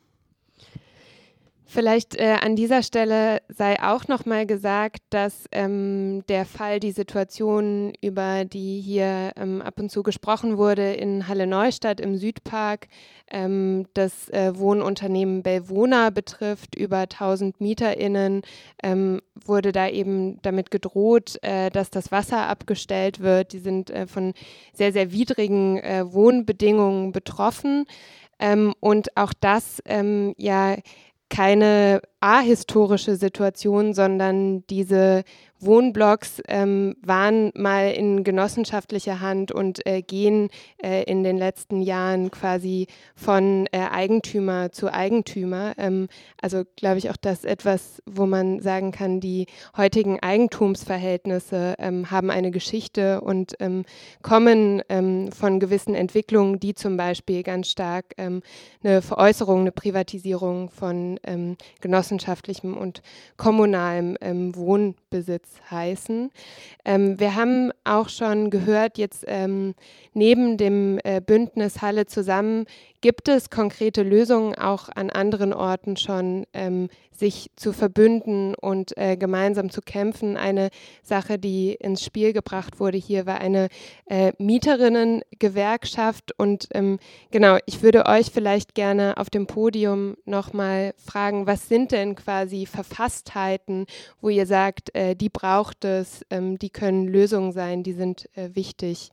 Vielleicht äh, an dieser Stelle sei auch nochmal gesagt, dass ähm, der Fall, die Situation, über die hier ähm, ab und zu gesprochen wurde, in Halle-Neustadt im Südpark, ähm, das äh, Wohnunternehmen Belvona betrifft, über tausend MieterInnen, ähm, wurde da eben damit gedroht, äh, dass das Wasser abgestellt wird. Die sind äh, von sehr, sehr widrigen äh, Wohnbedingungen betroffen. Ähm, und auch das, ähm, ja, keine ahistorische Situation, sondern diese Wohnblocks ähm, waren mal in genossenschaftlicher Hand und äh, gehen äh, in den letzten Jahren quasi von äh, Eigentümer zu Eigentümer. Ähm, also glaube ich auch, das etwas, wo man sagen kann, die heutigen Eigentumsverhältnisse ähm, haben eine Geschichte und ähm, kommen ähm, von gewissen Entwicklungen, die zum Beispiel ganz stark ähm, eine Veräußerung, eine Privatisierung von ähm, genossenschaftlichem und kommunalem ähm, Wohnbesitz heißen. Ähm, wir haben auch schon gehört, jetzt ähm, neben dem äh, Bündnis Halle zusammen gibt es konkrete Lösungen auch an anderen Orten schon, ähm, sich zu verbünden und äh, gemeinsam zu kämpfen. Eine Sache, die ins Spiel gebracht wurde hier, war eine äh, Mieterinnen-Gewerkschaft. Und ähm, genau, ich würde euch vielleicht gerne auf dem Podium nochmal fragen, was sind denn quasi Verfasstheiten, wo ihr sagt, äh, die braucht es, ähm, die können Lösungen sein, die sind äh, wichtig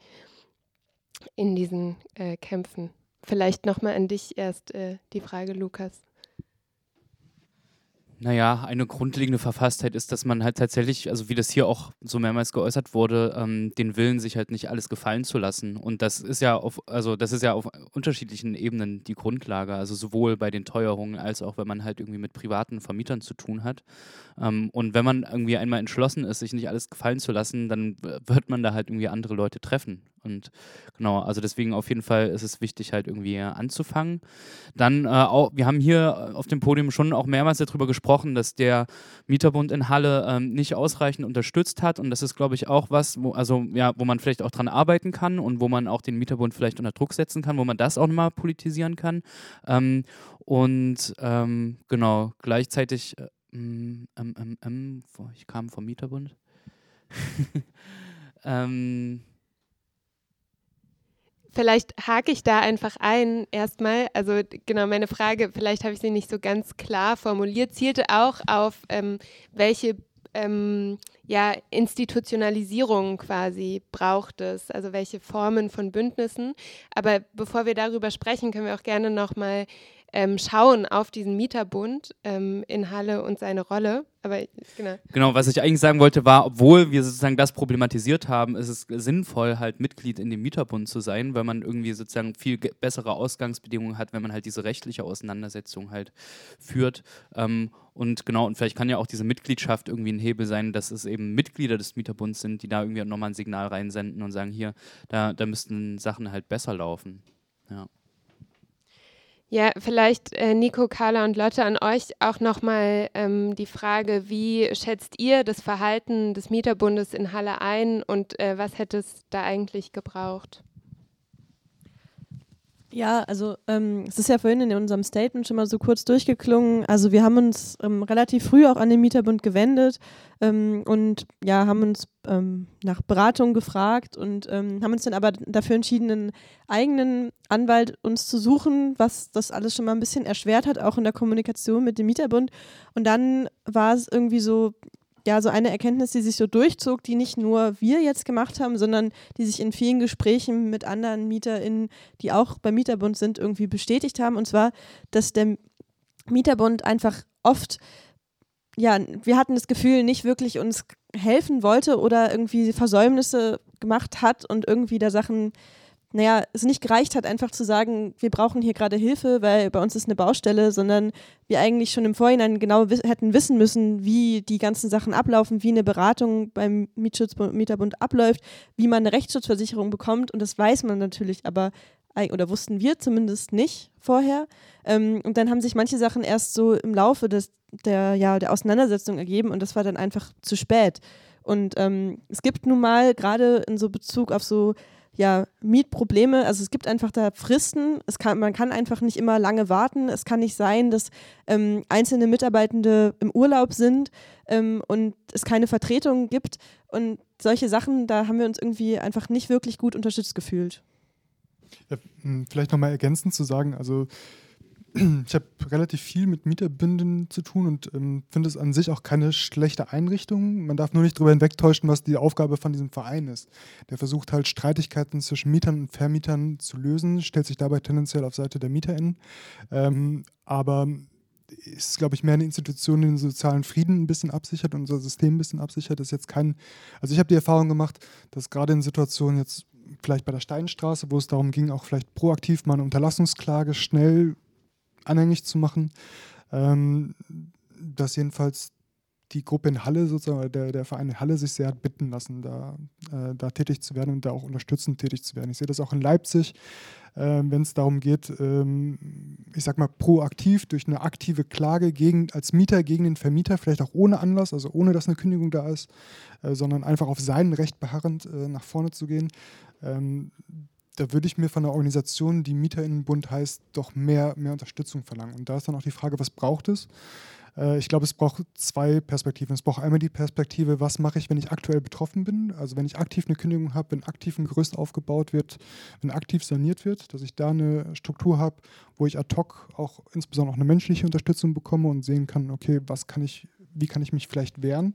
in diesen äh, Kämpfen. Vielleicht nochmal an dich erst äh, die Frage, Lukas. Naja, eine grundlegende Verfasstheit ist, dass man halt tatsächlich, also wie das hier auch so mehrmals geäußert wurde, ähm, den Willen, sich halt nicht alles gefallen zu lassen. Und das ist ja auf, also das ist ja auf unterschiedlichen Ebenen die Grundlage, also sowohl bei den Teuerungen als auch, wenn man halt irgendwie mit privaten Vermietern zu tun hat. Ähm, und wenn man irgendwie einmal entschlossen ist, sich nicht alles gefallen zu lassen, dann wird man da halt irgendwie andere Leute treffen. Und genau, also deswegen auf jeden Fall ist es wichtig, halt irgendwie anzufangen. Dann, äh, auch, wir haben hier auf dem Podium schon auch mehrmals darüber gesprochen, dass der Mieterbund in Halle ähm, nicht ausreichend unterstützt hat. Und das ist, glaube ich, auch was, wo, also, ja, wo man vielleicht auch dran arbeiten kann und wo man auch den Mieterbund vielleicht unter Druck setzen kann, wo man das auch nochmal politisieren kann. Ähm, und ähm, genau, gleichzeitig, äh, ähm, ähm, ähm, ich kam vom Mieterbund. ähm, Vielleicht hake ich da einfach ein erstmal. Also genau, meine Frage, vielleicht habe ich sie nicht so ganz klar formuliert, zielte auch auf, ähm, welche ähm, ja, Institutionalisierung quasi braucht es, also welche Formen von Bündnissen. Aber bevor wir darüber sprechen, können wir auch gerne nochmal ähm, schauen auf diesen Mieterbund ähm, in Halle und seine Rolle. Aber genau. Genau, was ich eigentlich sagen wollte, war, obwohl wir sozusagen das problematisiert haben, ist es sinnvoll, halt Mitglied in dem Mieterbund zu sein, weil man irgendwie sozusagen viel bessere Ausgangsbedingungen hat, wenn man halt diese rechtliche Auseinandersetzung halt führt. Ähm, und genau, und vielleicht kann ja auch diese Mitgliedschaft irgendwie ein Hebel sein, dass es eben Mitglieder des Mieterbunds sind, die da irgendwie nochmal ein Signal reinsenden und sagen, hier, da, da müssten Sachen halt besser laufen. Ja. Ja, vielleicht äh, Nico, Carla und Lotte an euch auch nochmal ähm, die Frage, wie schätzt ihr das Verhalten des Mieterbundes in Halle ein und äh, was hätte es da eigentlich gebraucht? Ja, also ähm, es ist ja vorhin in unserem Statement schon mal so kurz durchgeklungen. Also wir haben uns ähm, relativ früh auch an den Mieterbund gewendet ähm, und ja, haben uns ähm, nach Beratung gefragt und ähm, haben uns dann aber dafür entschieden, einen eigenen Anwalt uns zu suchen, was das alles schon mal ein bisschen erschwert hat, auch in der Kommunikation mit dem Mieterbund. Und dann war es irgendwie so, ja, so eine Erkenntnis, die sich so durchzog, die nicht nur wir jetzt gemacht haben, sondern die sich in vielen Gesprächen mit anderen MieterInnen, die auch beim Mieterbund sind, irgendwie bestätigt haben. Und zwar, dass der Mieterbund einfach oft, ja, wir hatten das Gefühl, nicht wirklich uns helfen wollte oder irgendwie Versäumnisse gemacht hat und irgendwie da Sachen, naja, es nicht gereicht hat, einfach zu sagen, wir brauchen hier gerade Hilfe, weil bei uns ist eine Baustelle, sondern wir eigentlich schon im Vorhinein genau wiss- hätten wissen müssen, wie die ganzen Sachen ablaufen, wie eine Beratung beim Mietschutzbund, Mieterbund abläuft, wie man eine Rechtsschutzversicherung bekommt und das weiß man natürlich, aber oder wussten wir zumindest nicht vorher. Ähm, und dann haben sich manche Sachen erst so im Laufe des, der, ja, der Auseinandersetzung ergeben und das war dann einfach zu spät. Und ähm, es gibt nun mal gerade in so Bezug auf so ja, Mietprobleme, also es gibt einfach da Fristen, es kann, man kann einfach nicht immer lange warten, es kann nicht sein, dass ähm, einzelne Mitarbeitende im Urlaub sind ähm, und es keine Vertretung gibt und solche Sachen, da haben wir uns irgendwie einfach nicht wirklich gut unterstützt gefühlt. Ja, vielleicht nochmal ergänzend zu sagen, also ich habe relativ viel mit Mieterbünden zu tun und ähm, finde es an sich auch keine schlechte Einrichtung. Man darf nur nicht darüber hinwegtäuschen, was die Aufgabe von diesem Verein ist. Der versucht halt Streitigkeiten zwischen Mietern und Vermietern zu lösen, stellt sich dabei tendenziell auf Seite der MieterInnen. Ähm, aber ist, glaube ich, mehr eine Institution, die den sozialen Frieden ein bisschen absichert und unser System ein bisschen absichert. Das ist jetzt kein, also ich habe die Erfahrung gemacht, dass gerade in Situationen jetzt vielleicht bei der Steinstraße, wo es darum ging, auch vielleicht proaktiv mal eine Unterlassungsklage schnell anhängig zu machen, ähm, dass jedenfalls die Gruppe in Halle sozusagen, der, der Verein in Halle sich sehr hat bitten lassen, da, äh, da tätig zu werden und da auch unterstützend tätig zu werden. Ich sehe das auch in Leipzig, äh, wenn es darum geht, ähm, ich sag mal proaktiv durch eine aktive Klage gegen, als Mieter gegen den Vermieter, vielleicht auch ohne Anlass, also ohne, dass eine Kündigung da ist, äh, sondern einfach auf sein Recht beharrend äh, nach vorne zu gehen. Ähm, Da würde ich mir von einer Organisation, die MieterInnenbund heißt, doch mehr, mehr Unterstützung verlangen. Und da ist dann auch die Frage, was braucht es? Äh, ich glaube, es braucht zwei Perspektiven. Es braucht einmal die Perspektive, was mache ich, wenn ich aktuell betroffen bin? Also wenn ich aktiv eine Kündigung habe, wenn aktiv ein Gerüst aufgebaut wird, wenn aktiv saniert wird, dass ich da eine Struktur habe, wo ich ad hoc auch insbesondere auch eine menschliche Unterstützung bekomme und sehen kann, okay, was kann ich, wie kann ich mich vielleicht wehren?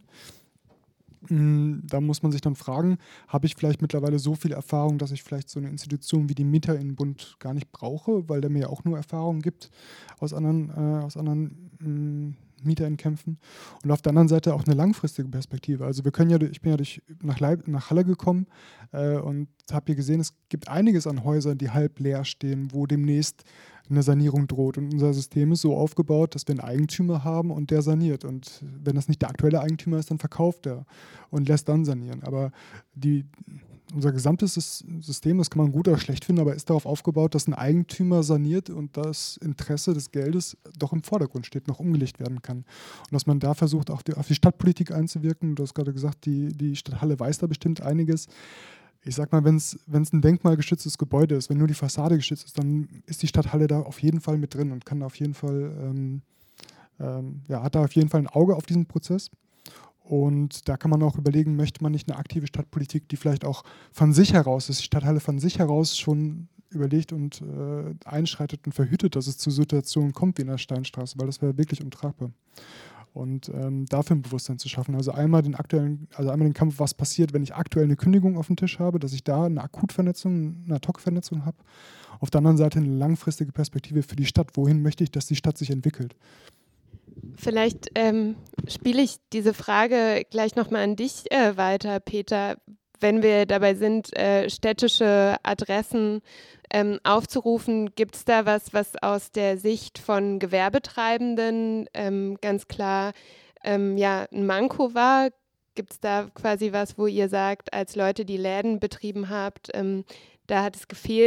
Da muss man sich dann fragen, habe ich vielleicht mittlerweile so viel Erfahrung, dass ich vielleicht so eine Institution wie die MieterInnenbund gar nicht brauche, weil der mir ja auch nur Erfahrungen gibt aus anderen, äh, aus anderen mh, MieterInnenkämpfen. Und auf der anderen Seite auch eine langfristige Perspektive. Also wir können ja, ich bin ja durch, nach, Leib, nach Halle gekommen äh, und habe hier gesehen, es gibt einiges an Häusern, die halb leer stehen, wo demnächst eine Sanierung droht. Und unser System ist so aufgebaut, dass wir einen Eigentümer haben und der saniert. Und wenn das nicht der aktuelle Eigentümer ist, dann verkauft er und lässt dann sanieren. Aber die, unser gesamtes System, das kann man gut oder schlecht finden, aber ist darauf aufgebaut, dass ein Eigentümer saniert und das Interesse des Geldes doch im Vordergrund steht, noch umgelegt werden kann. Und dass man da versucht, auch die, auf die Stadtpolitik einzuwirken. Du hast gerade gesagt, die, die Stadt Halle weiß da bestimmt einiges. Ich sag mal, wenn es ein denkmalgeschütztes Gebäude ist, wenn nur die Fassade geschützt ist, dann ist die Stadt Halle da auf jeden Fall mit drin und kann da auf jeden Fall, ähm, ähm, ja, hat da auf jeden Fall ein Auge auf diesen Prozess. Und da kann man auch überlegen, möchte man nicht eine aktive Stadtpolitik, die vielleicht auch von sich heraus, dass die Stadt Halle von sich heraus schon überlegt und äh, einschreitet und verhütet, dass es zu Situationen kommt wie in der Steinstraße, weil das wäre wirklich untragbar. Und ähm, dafür ein Bewusstsein zu schaffen. Also einmal den aktuellen, also einmal den Kampf, was passiert, wenn ich aktuell eine Kündigung auf dem Tisch habe, dass ich da eine Akutvernetzung, eine Ad-Hoc-Vernetzung habe. Auf der anderen Seite eine langfristige Perspektive für die Stadt. Wohin möchte ich, dass die Stadt sich entwickelt? Vielleicht ähm, spiele ich diese Frage gleich nochmal an dich äh, weiter, Peter. Wenn wir dabei sind, äh, städtische Adressen ähm, aufzurufen, gibt es da was, was aus der Sicht von Gewerbetreibenden ähm, ganz klar ähm, ja, ein Manko war? Gibt es da quasi was, wo ihr sagt, als Leute, die Läden betrieben habt, ähm, da hat es gefehlt,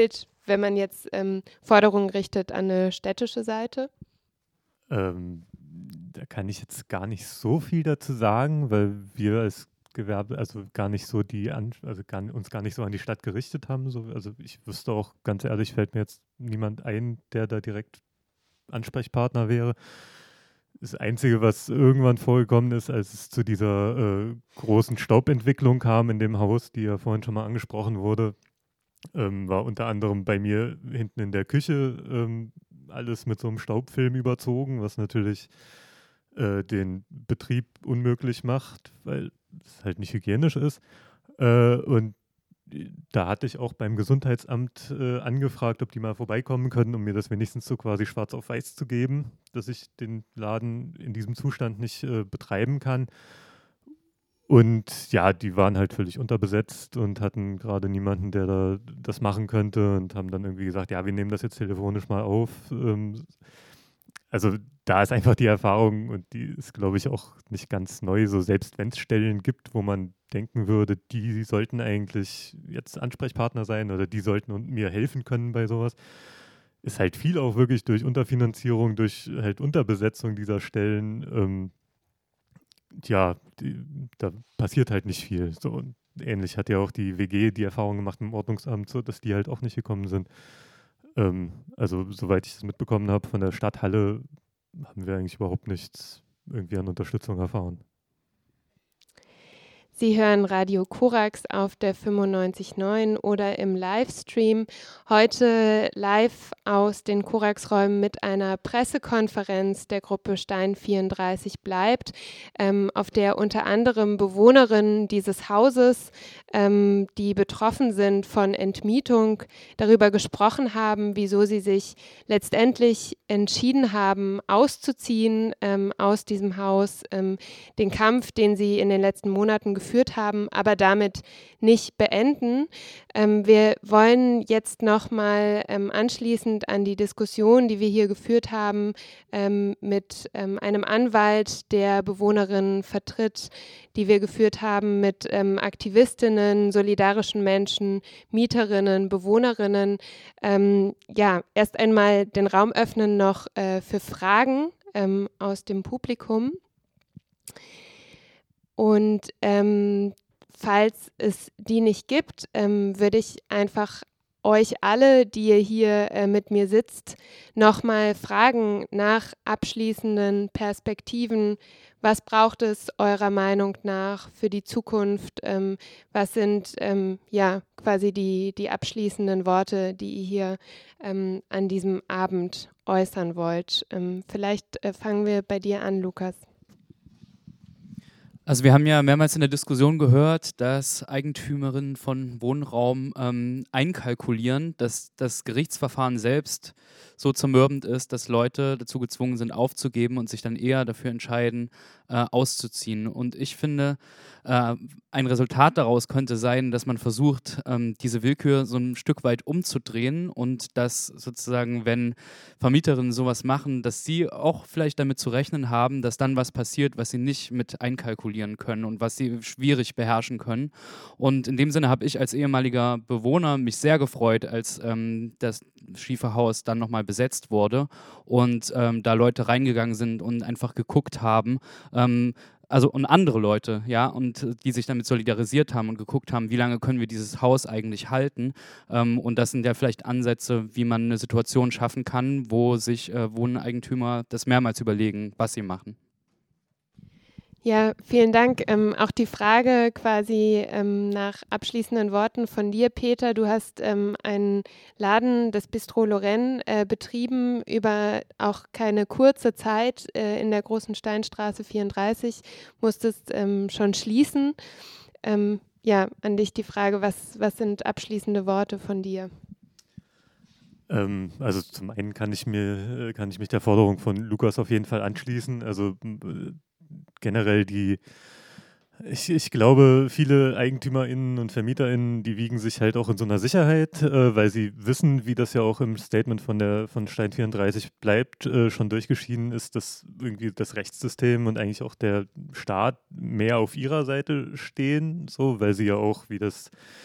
wenn man jetzt ähm, Forderungen richtet an eine städtische Seite? Ähm, da kann ich jetzt gar nicht so viel dazu sagen, weil wir als Gewerbe, also gar nicht so die, an, also gar, uns gar nicht so an die Stadt gerichtet haben. So, also ich wüsste auch, ganz ehrlich, fällt mir jetzt niemand ein, der da direkt Ansprechpartner wäre. Das Einzige, was irgendwann vorgekommen ist, als es zu dieser äh, großen Staubentwicklung kam in dem Haus, die ja vorhin schon mal angesprochen wurde, ähm, war unter anderem bei mir hinten in der Küche ähm, alles mit so einem Staubfilm überzogen, was natürlich äh, den Betrieb unmöglich macht, weil es halt nicht hygienisch ist. Äh, und da hatte ich auch beim Gesundheitsamt äh, angefragt, ob die mal vorbeikommen können, um mir das wenigstens so quasi schwarz auf weiß zu geben, dass ich den Laden in diesem Zustand nicht äh, betreiben kann. Und ja, die waren halt völlig unterbesetzt und hatten gerade niemanden, der da das machen könnte, und haben dann irgendwie gesagt, ja, wir nehmen das jetzt telefonisch mal auf. Ähm, also da ist einfach die Erfahrung, und die ist, glaube ich, auch nicht ganz neu, so selbst wenn es Stellen gibt, wo man denken würde, die sollten eigentlich jetzt Ansprechpartner sein oder die sollten mir helfen können bei sowas, ist halt viel auch wirklich durch Unterfinanzierung, durch halt Unterbesetzung dieser Stellen, ähm, ja, die, da passiert halt nicht viel. So, und ähnlich hat ja auch die W G die Erfahrung gemacht im Ordnungsamt, so, dass die halt auch nicht gekommen sind. Ähm, also soweit ich das mitbekommen habe, von der Stadthalle haben wir eigentlich überhaupt nichts irgendwie an Unterstützung erfahren. Sie hören Radio Korax auf der fünfundneunzig Komma neun oder im Livestream. Heute live aus den Korax-Räumen mit einer Pressekonferenz der Gruppe Stein vierunddreißig bleibt, ähm, auf der unter anderem Bewohnerinnen dieses Hauses, ähm, die betroffen sind von Entmietung, darüber gesprochen haben, wieso sie sich letztendlich entschieden haben, auszuziehen ähm, aus diesem Haus, ähm, den Kampf, den sie in den letzten Monaten geführt geführt haben, aber damit nicht beenden. Ähm, wir wollen jetzt nochmal ähm, anschließend an die Diskussion, die wir hier geführt haben, ähm, mit ähm, einem Anwalt, der Bewohnerinnen vertritt, die wir geführt haben mit ähm, Aktivistinnen, solidarischen Menschen, Mieterinnen, Bewohnerinnen, ähm, ja, erst einmal den Raum öffnen noch äh, für Fragen ähm, aus dem Publikum. Und ähm, falls es die nicht gibt, ähm, würde ich einfach euch alle, die ihr hier äh, mit mir sitzt, nochmal fragen nach abschließenden Perspektiven. Was braucht es eurer Meinung nach für die Zukunft? Ähm, was sind ähm, ja quasi die, die abschließenden Worte, die ihr hier ähm, an diesem Abend äußern wollt? Ähm, vielleicht äh, fangen wir bei dir an, Lukas. Also wir haben ja mehrmals in der Diskussion gehört, dass Eigentümerinnen von Wohnraum ähm, einkalkulieren, dass das Gerichtsverfahren selbst so zermürbend ist, dass Leute dazu gezwungen sind, aufzugeben und sich dann eher dafür entscheiden, äh, auszuziehen. Und ich finde, äh, ein Resultat daraus könnte sein, dass man versucht, ähm, diese Willkür so ein Stück weit umzudrehen und dass sozusagen, wenn Vermieterinnen sowas machen, dass sie auch vielleicht damit zu rechnen haben, dass dann was passiert, was sie nicht mit einkalkulieren können und was sie schwierig beherrschen können. Und in dem Sinne habe ich als ehemaliger Bewohner mich sehr gefreut, als ähm, das Schieferhaus dann nochmal besetzt wurde und ähm, da Leute reingegangen sind und einfach geguckt haben, ähm, also und andere Leute, ja, und die sich damit solidarisiert haben und geguckt haben, wie lange können wir dieses Haus eigentlich halten. Ähm, und das sind ja vielleicht Ansätze, wie man eine Situation schaffen kann, wo sich äh, Wohneigentümer das mehrmals überlegen, was sie machen. Ja, vielen Dank. Ähm, auch die Frage quasi ähm, nach abschließenden Worten von dir, Peter. Du hast ähm, einen Laden, das Bistro Lorraine, äh, betrieben über auch keine kurze Zeit äh, in der Großen Steinstraße vierunddreißig, musstest ähm, schon schließen. Ähm, ja, an dich die Frage, was, was sind abschließende Worte von dir? Ähm, also zum einen kann ich mir, kann ich mich der Forderung von Lukas auf jeden Fall anschließen. Also äh, generell die, ich, ich glaube, viele EigentümerInnen und VermieterInnen, die wiegen sich halt auch in so einer Sicherheit, äh, weil sie wissen, wie das ja auch im Statement von der von Stein vierunddreißig bleibt, äh, schon durchgeschieden ist, dass irgendwie das Rechtssystem und eigentlich auch der Staat mehr auf ihrer Seite stehen, so, weil sie ja auch, wie das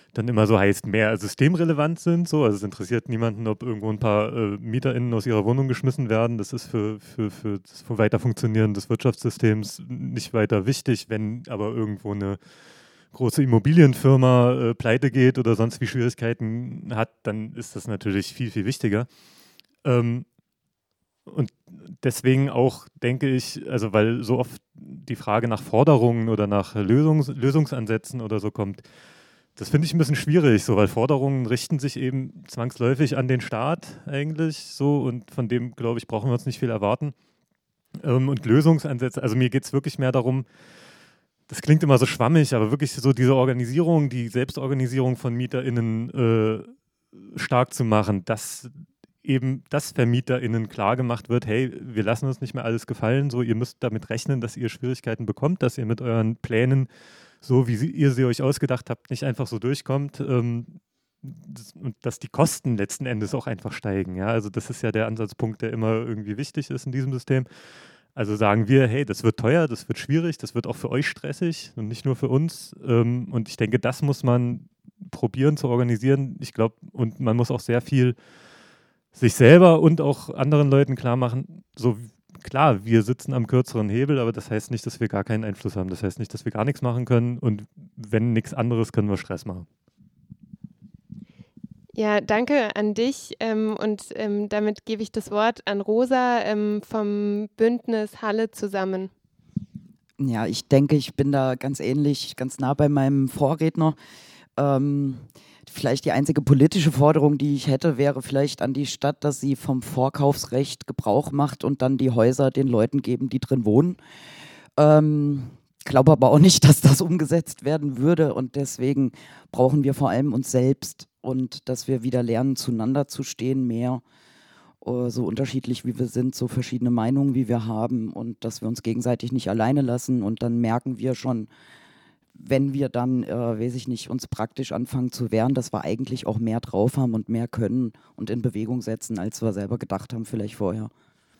dann immer so heißt, mehr systemrelevant sind. So. Also es interessiert niemanden, ob irgendwo ein paar äh, MieterInnen aus ihrer Wohnung geschmissen werden. Das ist für, für, für das Weiterfunktionieren des Wirtschaftssystems nicht weiter wichtig. Wenn aber irgendwo eine große Immobilienfirma äh, pleite geht oder sonst wie Schwierigkeiten hat, dann ist das natürlich viel, viel wichtiger. Ähm, und deswegen auch, denke ich, also weil so oft die Frage nach Forderungen oder nach Lösungs- Lösungsansätzen oder so kommt, das finde ich ein bisschen schwierig, so, weil Forderungen richten sich eben zwangsläufig an den Staat eigentlich so und von dem, glaube ich, brauchen wir uns nicht viel erwarten. Ähm, und Lösungsansätze, also mir geht es wirklich mehr darum, das klingt immer so schwammig, aber wirklich so diese Organisierung, die Selbstorganisierung von MieterInnen äh, stark zu machen, dass eben, dass VermieterInnen klargemacht wird, hey, wir lassen uns nicht mehr alles gefallen, so, ihr müsst damit rechnen, dass ihr Schwierigkeiten bekommt, dass ihr mit euren Plänen so wie sie, ihr sie euch ausgedacht habt, nicht einfach so durchkommt ähm, das, und dass die Kosten letzten Endes auch einfach steigen. Ja? Also das ist ja der Ansatzpunkt, der immer irgendwie wichtig ist in diesem System. Also sagen wir, hey, das wird teuer, das wird schwierig, das wird auch für euch stressig und nicht nur für uns. Ähm, und ich denke, das muss man probieren zu organisieren. Ich glaube, und man muss auch sehr viel sich selber und auch anderen Leuten klar machen, so klar, wir sitzen am kürzeren Hebel, aber das heißt nicht, dass wir gar keinen Einfluss haben. Das heißt nicht, dass wir gar nichts machen können und wenn nichts anderes, können wir Stress machen. Ja, danke an dich ähm, und ähm, damit gebe ich das Wort an Rosa ähm, vom Bündnis Halle zusammen. Ja, ich denke, ich bin da ganz ähnlich, ganz nah bei meinem Vorredner. Ähm, Vielleicht die einzige politische Forderung, die ich hätte, wäre vielleicht an die Stadt, dass sie vom Vorkaufsrecht Gebrauch macht und dann die Häuser den Leuten geben, die drin wohnen. Ähm, glaube aber auch nicht, dass das umgesetzt werden würde und deswegen brauchen wir vor allem uns selbst und dass wir wieder lernen, zueinander zu stehen, mehr uh, so unterschiedlich wie wir sind, so verschiedene Meinungen wie wir haben und dass wir uns gegenseitig nicht alleine lassen und dann merken wir schon, wenn wir dann, äh, weiß ich nicht, uns praktisch anfangen zu wehren, dass wir eigentlich auch mehr drauf haben und mehr können und in Bewegung setzen, als wir selber gedacht haben, vielleicht vorher.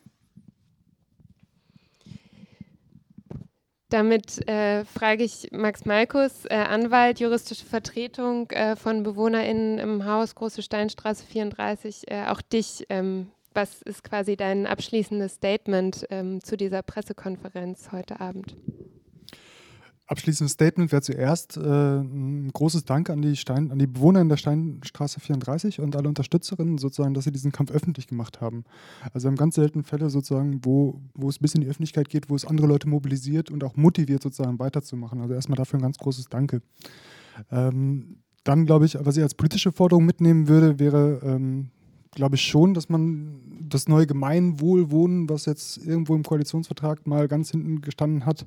Damit äh, frage ich Max Malkus, äh, Anwalt, juristische Vertretung äh, von BewohnerInnen im Haus Große Steinstraße vierunddreißig, äh, auch dich. Ähm, was ist quasi dein abschließendes Statement ähm, zu dieser Pressekonferenz heute Abend? Abschließendes Statement wäre zuerst äh, ein großes Dank an die, Stein, an die Bewohner in der Steinstraße vierunddreißig und alle Unterstützerinnen sozusagen, dass sie diesen Kampf öffentlich gemacht haben. Also in ganz seltenen Fällen sozusagen, wo, wo es bis in die Öffentlichkeit geht, wo es andere Leute mobilisiert und auch motiviert sozusagen weiterzumachen. Also erstmal dafür ein ganz großes Danke. Ähm, dann glaube ich, was ich als politische Forderung mitnehmen würde, wäre, ähm, glaube ich schon, dass man das neue Gemeinwohlwohnen, was jetzt irgendwo im Koalitionsvertrag mal ganz hinten gestanden hat,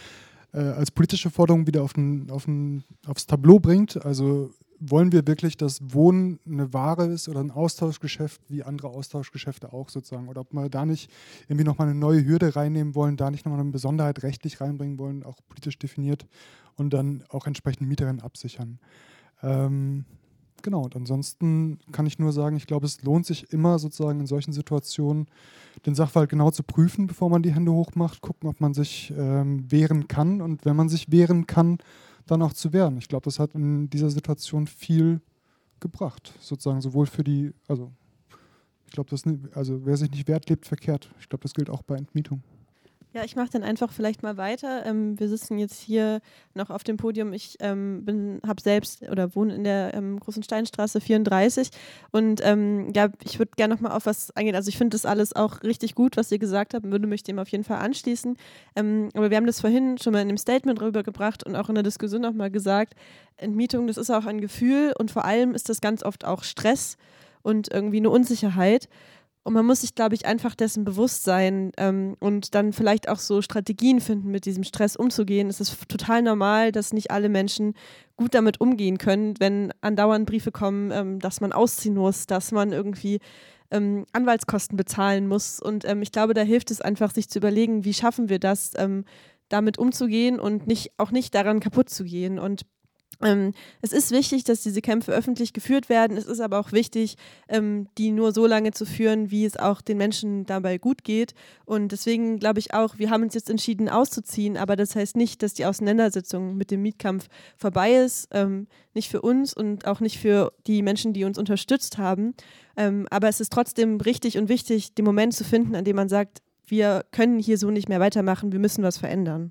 als politische Forderung wieder auf den, auf den, aufs Tableau bringt. Also wollen wir wirklich, dass Wohnen eine Ware ist oder ein Austauschgeschäft wie andere Austauschgeschäfte auch sozusagen. Oder ob wir da nicht irgendwie nochmal eine neue Hürde reinnehmen wollen, da nicht nochmal eine Besonderheit rechtlich reinbringen wollen, auch politisch definiert und dann auch entsprechend Mieterinnen absichern. Ähm, genau, und ansonsten kann ich nur sagen, ich glaube, es lohnt sich immer sozusagen in solchen Situationen den Sachverhalt genau zu prüfen, bevor man die Hände hochmacht, gucken, ob man sich ähm, wehren kann und wenn man sich wehren kann, dann auch zu wehren. Ich glaube, das hat in dieser Situation viel gebracht, sozusagen sowohl für die, also ich glaube, das, also wer sich nicht wehrt, lebt verkehrt. Ich glaube, das gilt auch bei Entmietung. Ja, ich mache dann einfach vielleicht mal weiter. Ähm, wir sitzen jetzt hier noch auf dem Podium. Ich ähm, bin, habe selbst oder wohne in der ähm, Großen Steinstraße vierunddreißig und ähm, ja, ich würde gerne noch mal auf was eingehen. Also ich finde das alles auch richtig gut, was ihr gesagt habt und würde mich dem auf jeden Fall anschließen. Ähm, aber wir haben das vorhin schon mal in dem Statement rübergebracht und auch in der Diskussion noch mal gesagt, Entmietung, das ist auch ein Gefühl und vor allem ist das ganz oft auch Stress und irgendwie eine Unsicherheit. Und man muss sich, glaube ich, einfach dessen bewusst sein ähm, und dann vielleicht auch so Strategien finden, mit diesem Stress umzugehen. Es ist total normal, dass nicht alle Menschen gut damit umgehen können, wenn andauernd Briefe kommen, ähm, dass man ausziehen muss, dass man irgendwie ähm, Anwaltskosten bezahlen muss. Und ähm, ich glaube, da hilft es einfach, sich zu überlegen, wie schaffen wir das, ähm, damit umzugehen und nicht, auch nicht daran kaputt zu gehen. Und Ähm, es ist wichtig, dass diese Kämpfe öffentlich geführt werden. Es ist aber auch wichtig, ähm, die nur so lange zu führen, wie es auch den Menschen dabei gut geht. Und deswegen glaube ich auch, wir haben uns jetzt entschieden auszuziehen, aber das heißt nicht, dass die Auseinandersetzung mit dem Mietkampf vorbei ist. Ähm, nicht für uns und auch nicht für die Menschen, die uns unterstützt haben. Ähm, aber es ist trotzdem richtig und wichtig, den Moment zu finden, an dem man sagt, wir können hier so nicht mehr weitermachen, wir müssen was verändern.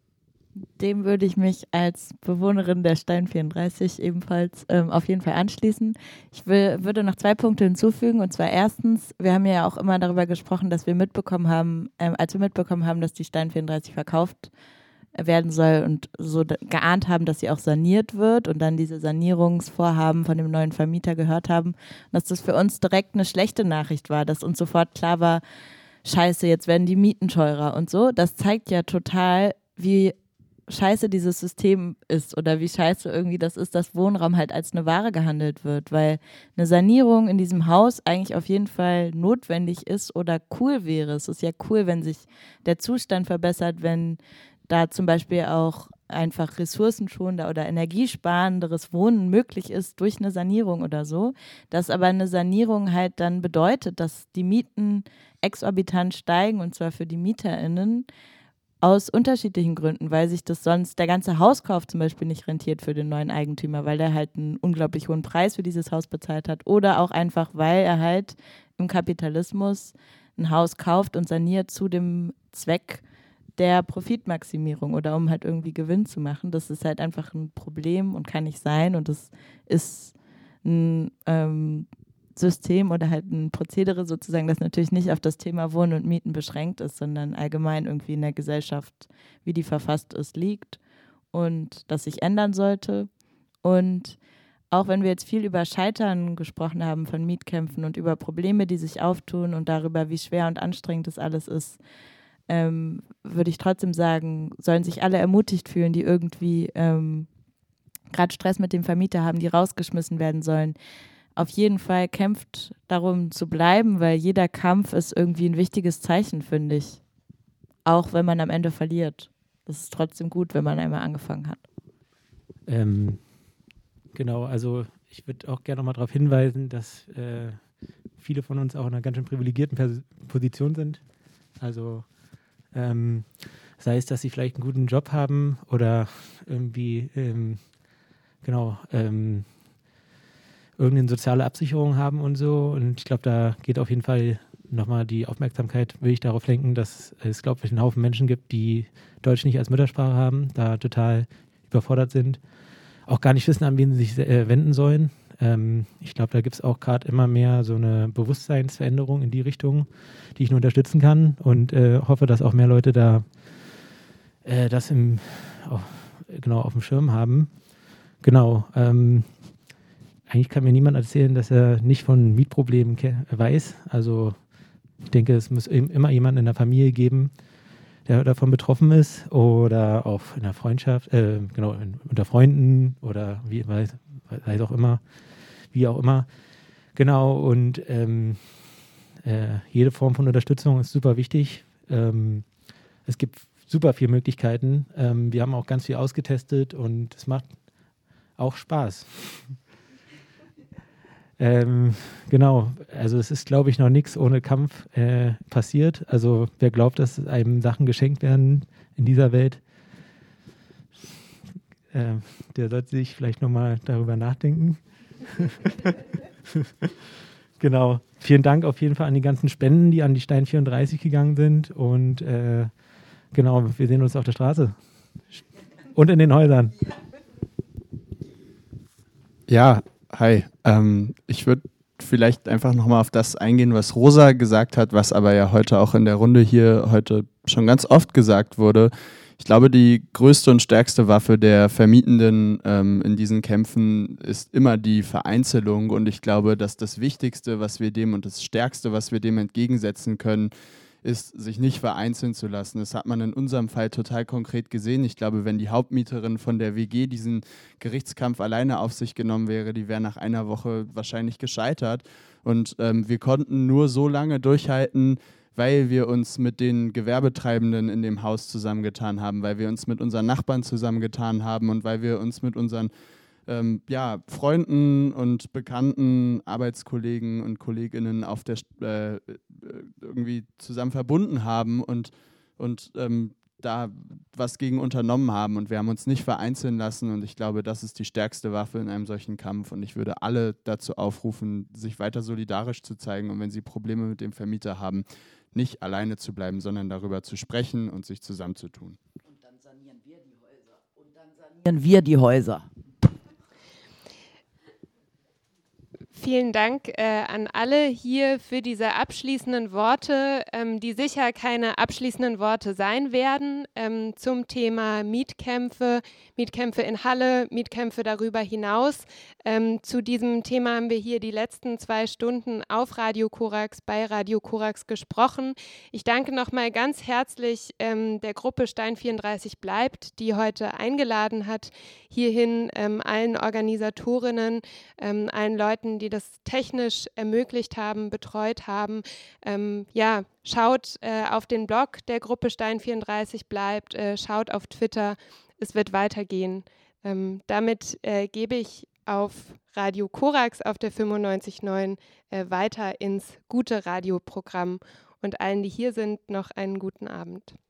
Dem würde ich mich als Bewohnerin der Stein vierunddreißig ebenfalls ähm, auf jeden Fall anschließen. Ich will, würde noch zwei Punkte hinzufügen, und zwar erstens, wir haben ja auch immer darüber gesprochen, dass wir mitbekommen haben, ähm, als wir mitbekommen haben, dass die Stein vierunddreißig verkauft werden soll und so geahnt haben, dass sie auch saniert wird und dann diese Sanierungsvorhaben von dem neuen Vermieter gehört haben, dass das für uns direkt eine schlechte Nachricht war, dass uns sofort klar war, scheiße, jetzt werden die Mieten teurer und so. Das zeigt ja total, wie scheiße dieses System ist oder wie scheiße irgendwie das ist, dass Wohnraum halt als eine Ware gehandelt wird, weil eine Sanierung in diesem Haus eigentlich auf jeden Fall notwendig ist oder cool wäre. Es ist ja cool, wenn sich der Zustand verbessert, wenn da zum Beispiel auch einfach ressourcenschonender oder energiesparenderes Wohnen möglich ist durch eine Sanierung oder so. Dass aber eine Sanierung halt dann bedeutet, dass die Mieten exorbitant steigen, und zwar für die MieterInnen, aus unterschiedlichen Gründen, weil sich das sonst, der ganze Hauskauf zum Beispiel nicht rentiert für den neuen Eigentümer, weil der halt einen unglaublich hohen Preis für dieses Haus bezahlt hat, oder auch einfach, weil er halt im Kapitalismus ein Haus kauft und saniert zu dem Zweck der Profitmaximierung oder um halt irgendwie Gewinn zu machen. Das ist halt einfach ein Problem und kann nicht sein, und das ist ein ähm, System oder halt ein Prozedere sozusagen, das natürlich nicht auf das Thema Wohnen und Mieten beschränkt ist, sondern allgemein irgendwie in der Gesellschaft, wie die verfasst ist, liegt und das sich ändern sollte. Und auch wenn wir jetzt viel über Scheitern gesprochen haben von Mietkämpfen und über Probleme, die sich auftun und darüber, wie schwer und anstrengend das alles ist, ähm, würde ich trotzdem sagen, sollen sich alle ermutigt fühlen, die irgendwie ähm, gerade Stress mit dem Vermieter haben, die rausgeschmissen werden sollen. Auf jeden Fall kämpft darum zu bleiben, weil jeder Kampf ist irgendwie ein wichtiges Zeichen, finde ich. Auch wenn man am Ende verliert. Das ist trotzdem gut, wenn man einmal angefangen hat. Ähm, genau, also ich würde auch gerne noch mal darauf hinweisen, dass äh, viele von uns auch in einer ganz schön privilegierten Pers- Position sind. Also ähm, sei es, dass sie vielleicht einen guten Job haben oder irgendwie, ähm, genau, ähm, irgendeine soziale Absicherung haben und so. Und ich glaube, da geht auf jeden Fall nochmal die Aufmerksamkeit, will ich darauf lenken, dass es, glaube ich, einen Haufen Menschen gibt, die Deutsch nicht als Muttersprache haben, da total überfordert sind, auch gar nicht wissen, an wen sie sich äh, wenden sollen. Ähm, ich glaube, da gibt es auch gerade immer mehr so eine Bewusstseinsveränderung in die Richtung, die ich nur unterstützen kann, und äh, hoffe, dass auch mehr Leute da äh, das im, oh, genau auf dem Schirm haben. Genau, ähm, eigentlich kann mir niemand erzählen, dass er nicht von Mietproblemen ke- weiß. Also ich denke, es muss immer jemanden in der Familie geben, der davon betroffen ist, oder auch in der Freundschaft, äh, genau, in, unter Freunden oder wie weiß, weiß auch immer, wie auch immer. Genau, und ähm, äh, jede Form von Unterstützung ist super wichtig. Ähm, es gibt super viele Möglichkeiten. Ähm, wir haben auch ganz viel ausgetestet und es macht auch Spaß. Ähm, genau, also es ist, glaube ich, noch nichts ohne Kampf äh, passiert. Also wer glaubt, dass einem Sachen geschenkt werden in dieser Welt, äh, der sollte sich vielleicht nochmal darüber nachdenken. Genau, vielen Dank auf jeden Fall an die ganzen Spenden, die an die Stein vierunddreißig gegangen sind, und äh, genau, wir sehen uns auf der Straße und in den Häusern. Ja, hi. Ähm, ich würde vielleicht einfach nochmal auf das eingehen, was Rosa gesagt hat, was aber ja heute auch in der Runde hier heute schon ganz oft gesagt wurde. Ich glaube, die größte und stärkste Waffe der Vermietenden ähm, in diesen Kämpfen ist immer die Vereinzelung, und ich glaube, dass das Wichtigste, was wir dem und das Stärkste, was wir dem entgegensetzen können, ist, sich nicht vereinzeln zu lassen. Das hat man in unserem Fall total konkret gesehen. Ich glaube, wenn die Hauptmieterin von der W G diesen Gerichtskampf alleine auf sich genommen wäre, die wäre nach einer Woche wahrscheinlich gescheitert. Und ähm, wir konnten nur so lange durchhalten, weil wir uns mit den Gewerbetreibenden in dem Haus zusammengetan haben, weil wir uns mit unseren Nachbarn zusammengetan haben und weil wir uns mit unseren ähm, ja, Freunden und Bekannten, Arbeitskollegen und Kolleginnen auf der äh, irgendwie zusammen verbunden haben und, und ähm, da was gegen unternommen haben, und wir haben uns nicht vereinzeln lassen, und ich glaube, das ist die stärkste Waffe in einem solchen Kampf, und ich würde alle dazu aufrufen, sich weiter solidarisch zu zeigen, und wenn sie Probleme mit dem Vermieter haben, nicht alleine zu bleiben, sondern darüber zu sprechen und sich zusammenzutun. Und dann sanieren wir die Häuser. Und dann sanieren wir die Häuser. Vielen Dank äh, an alle hier für diese abschließenden Worte, ähm, die sicher keine abschließenden Worte sein werden, ähm, zum Thema Mietkämpfe, Mietkämpfe in Halle, Mietkämpfe darüber hinaus. Ähm, zu diesem Thema haben wir hier die letzten zwei Stunden auf Radio Korax, bei Radio Korax gesprochen. Ich danke nochmal ganz herzlich ähm, der Gruppe Stein vierunddreißig bleibt, die heute eingeladen hat, hierhin ähm, allen Organisatorinnen, ähm, allen Leuten, die das technisch ermöglicht haben, betreut haben. Ähm, ja, schaut äh, auf den Blog der Gruppe Stein vierunddreißig bleibt, äh, schaut auf Twitter, es wird weitergehen. Ähm, damit äh, gebe ich auf Radio Korax auf der fünfundneunzig Komma neun äh, weiter ins gute Radioprogramm, und allen, die hier sind, noch einen guten Abend.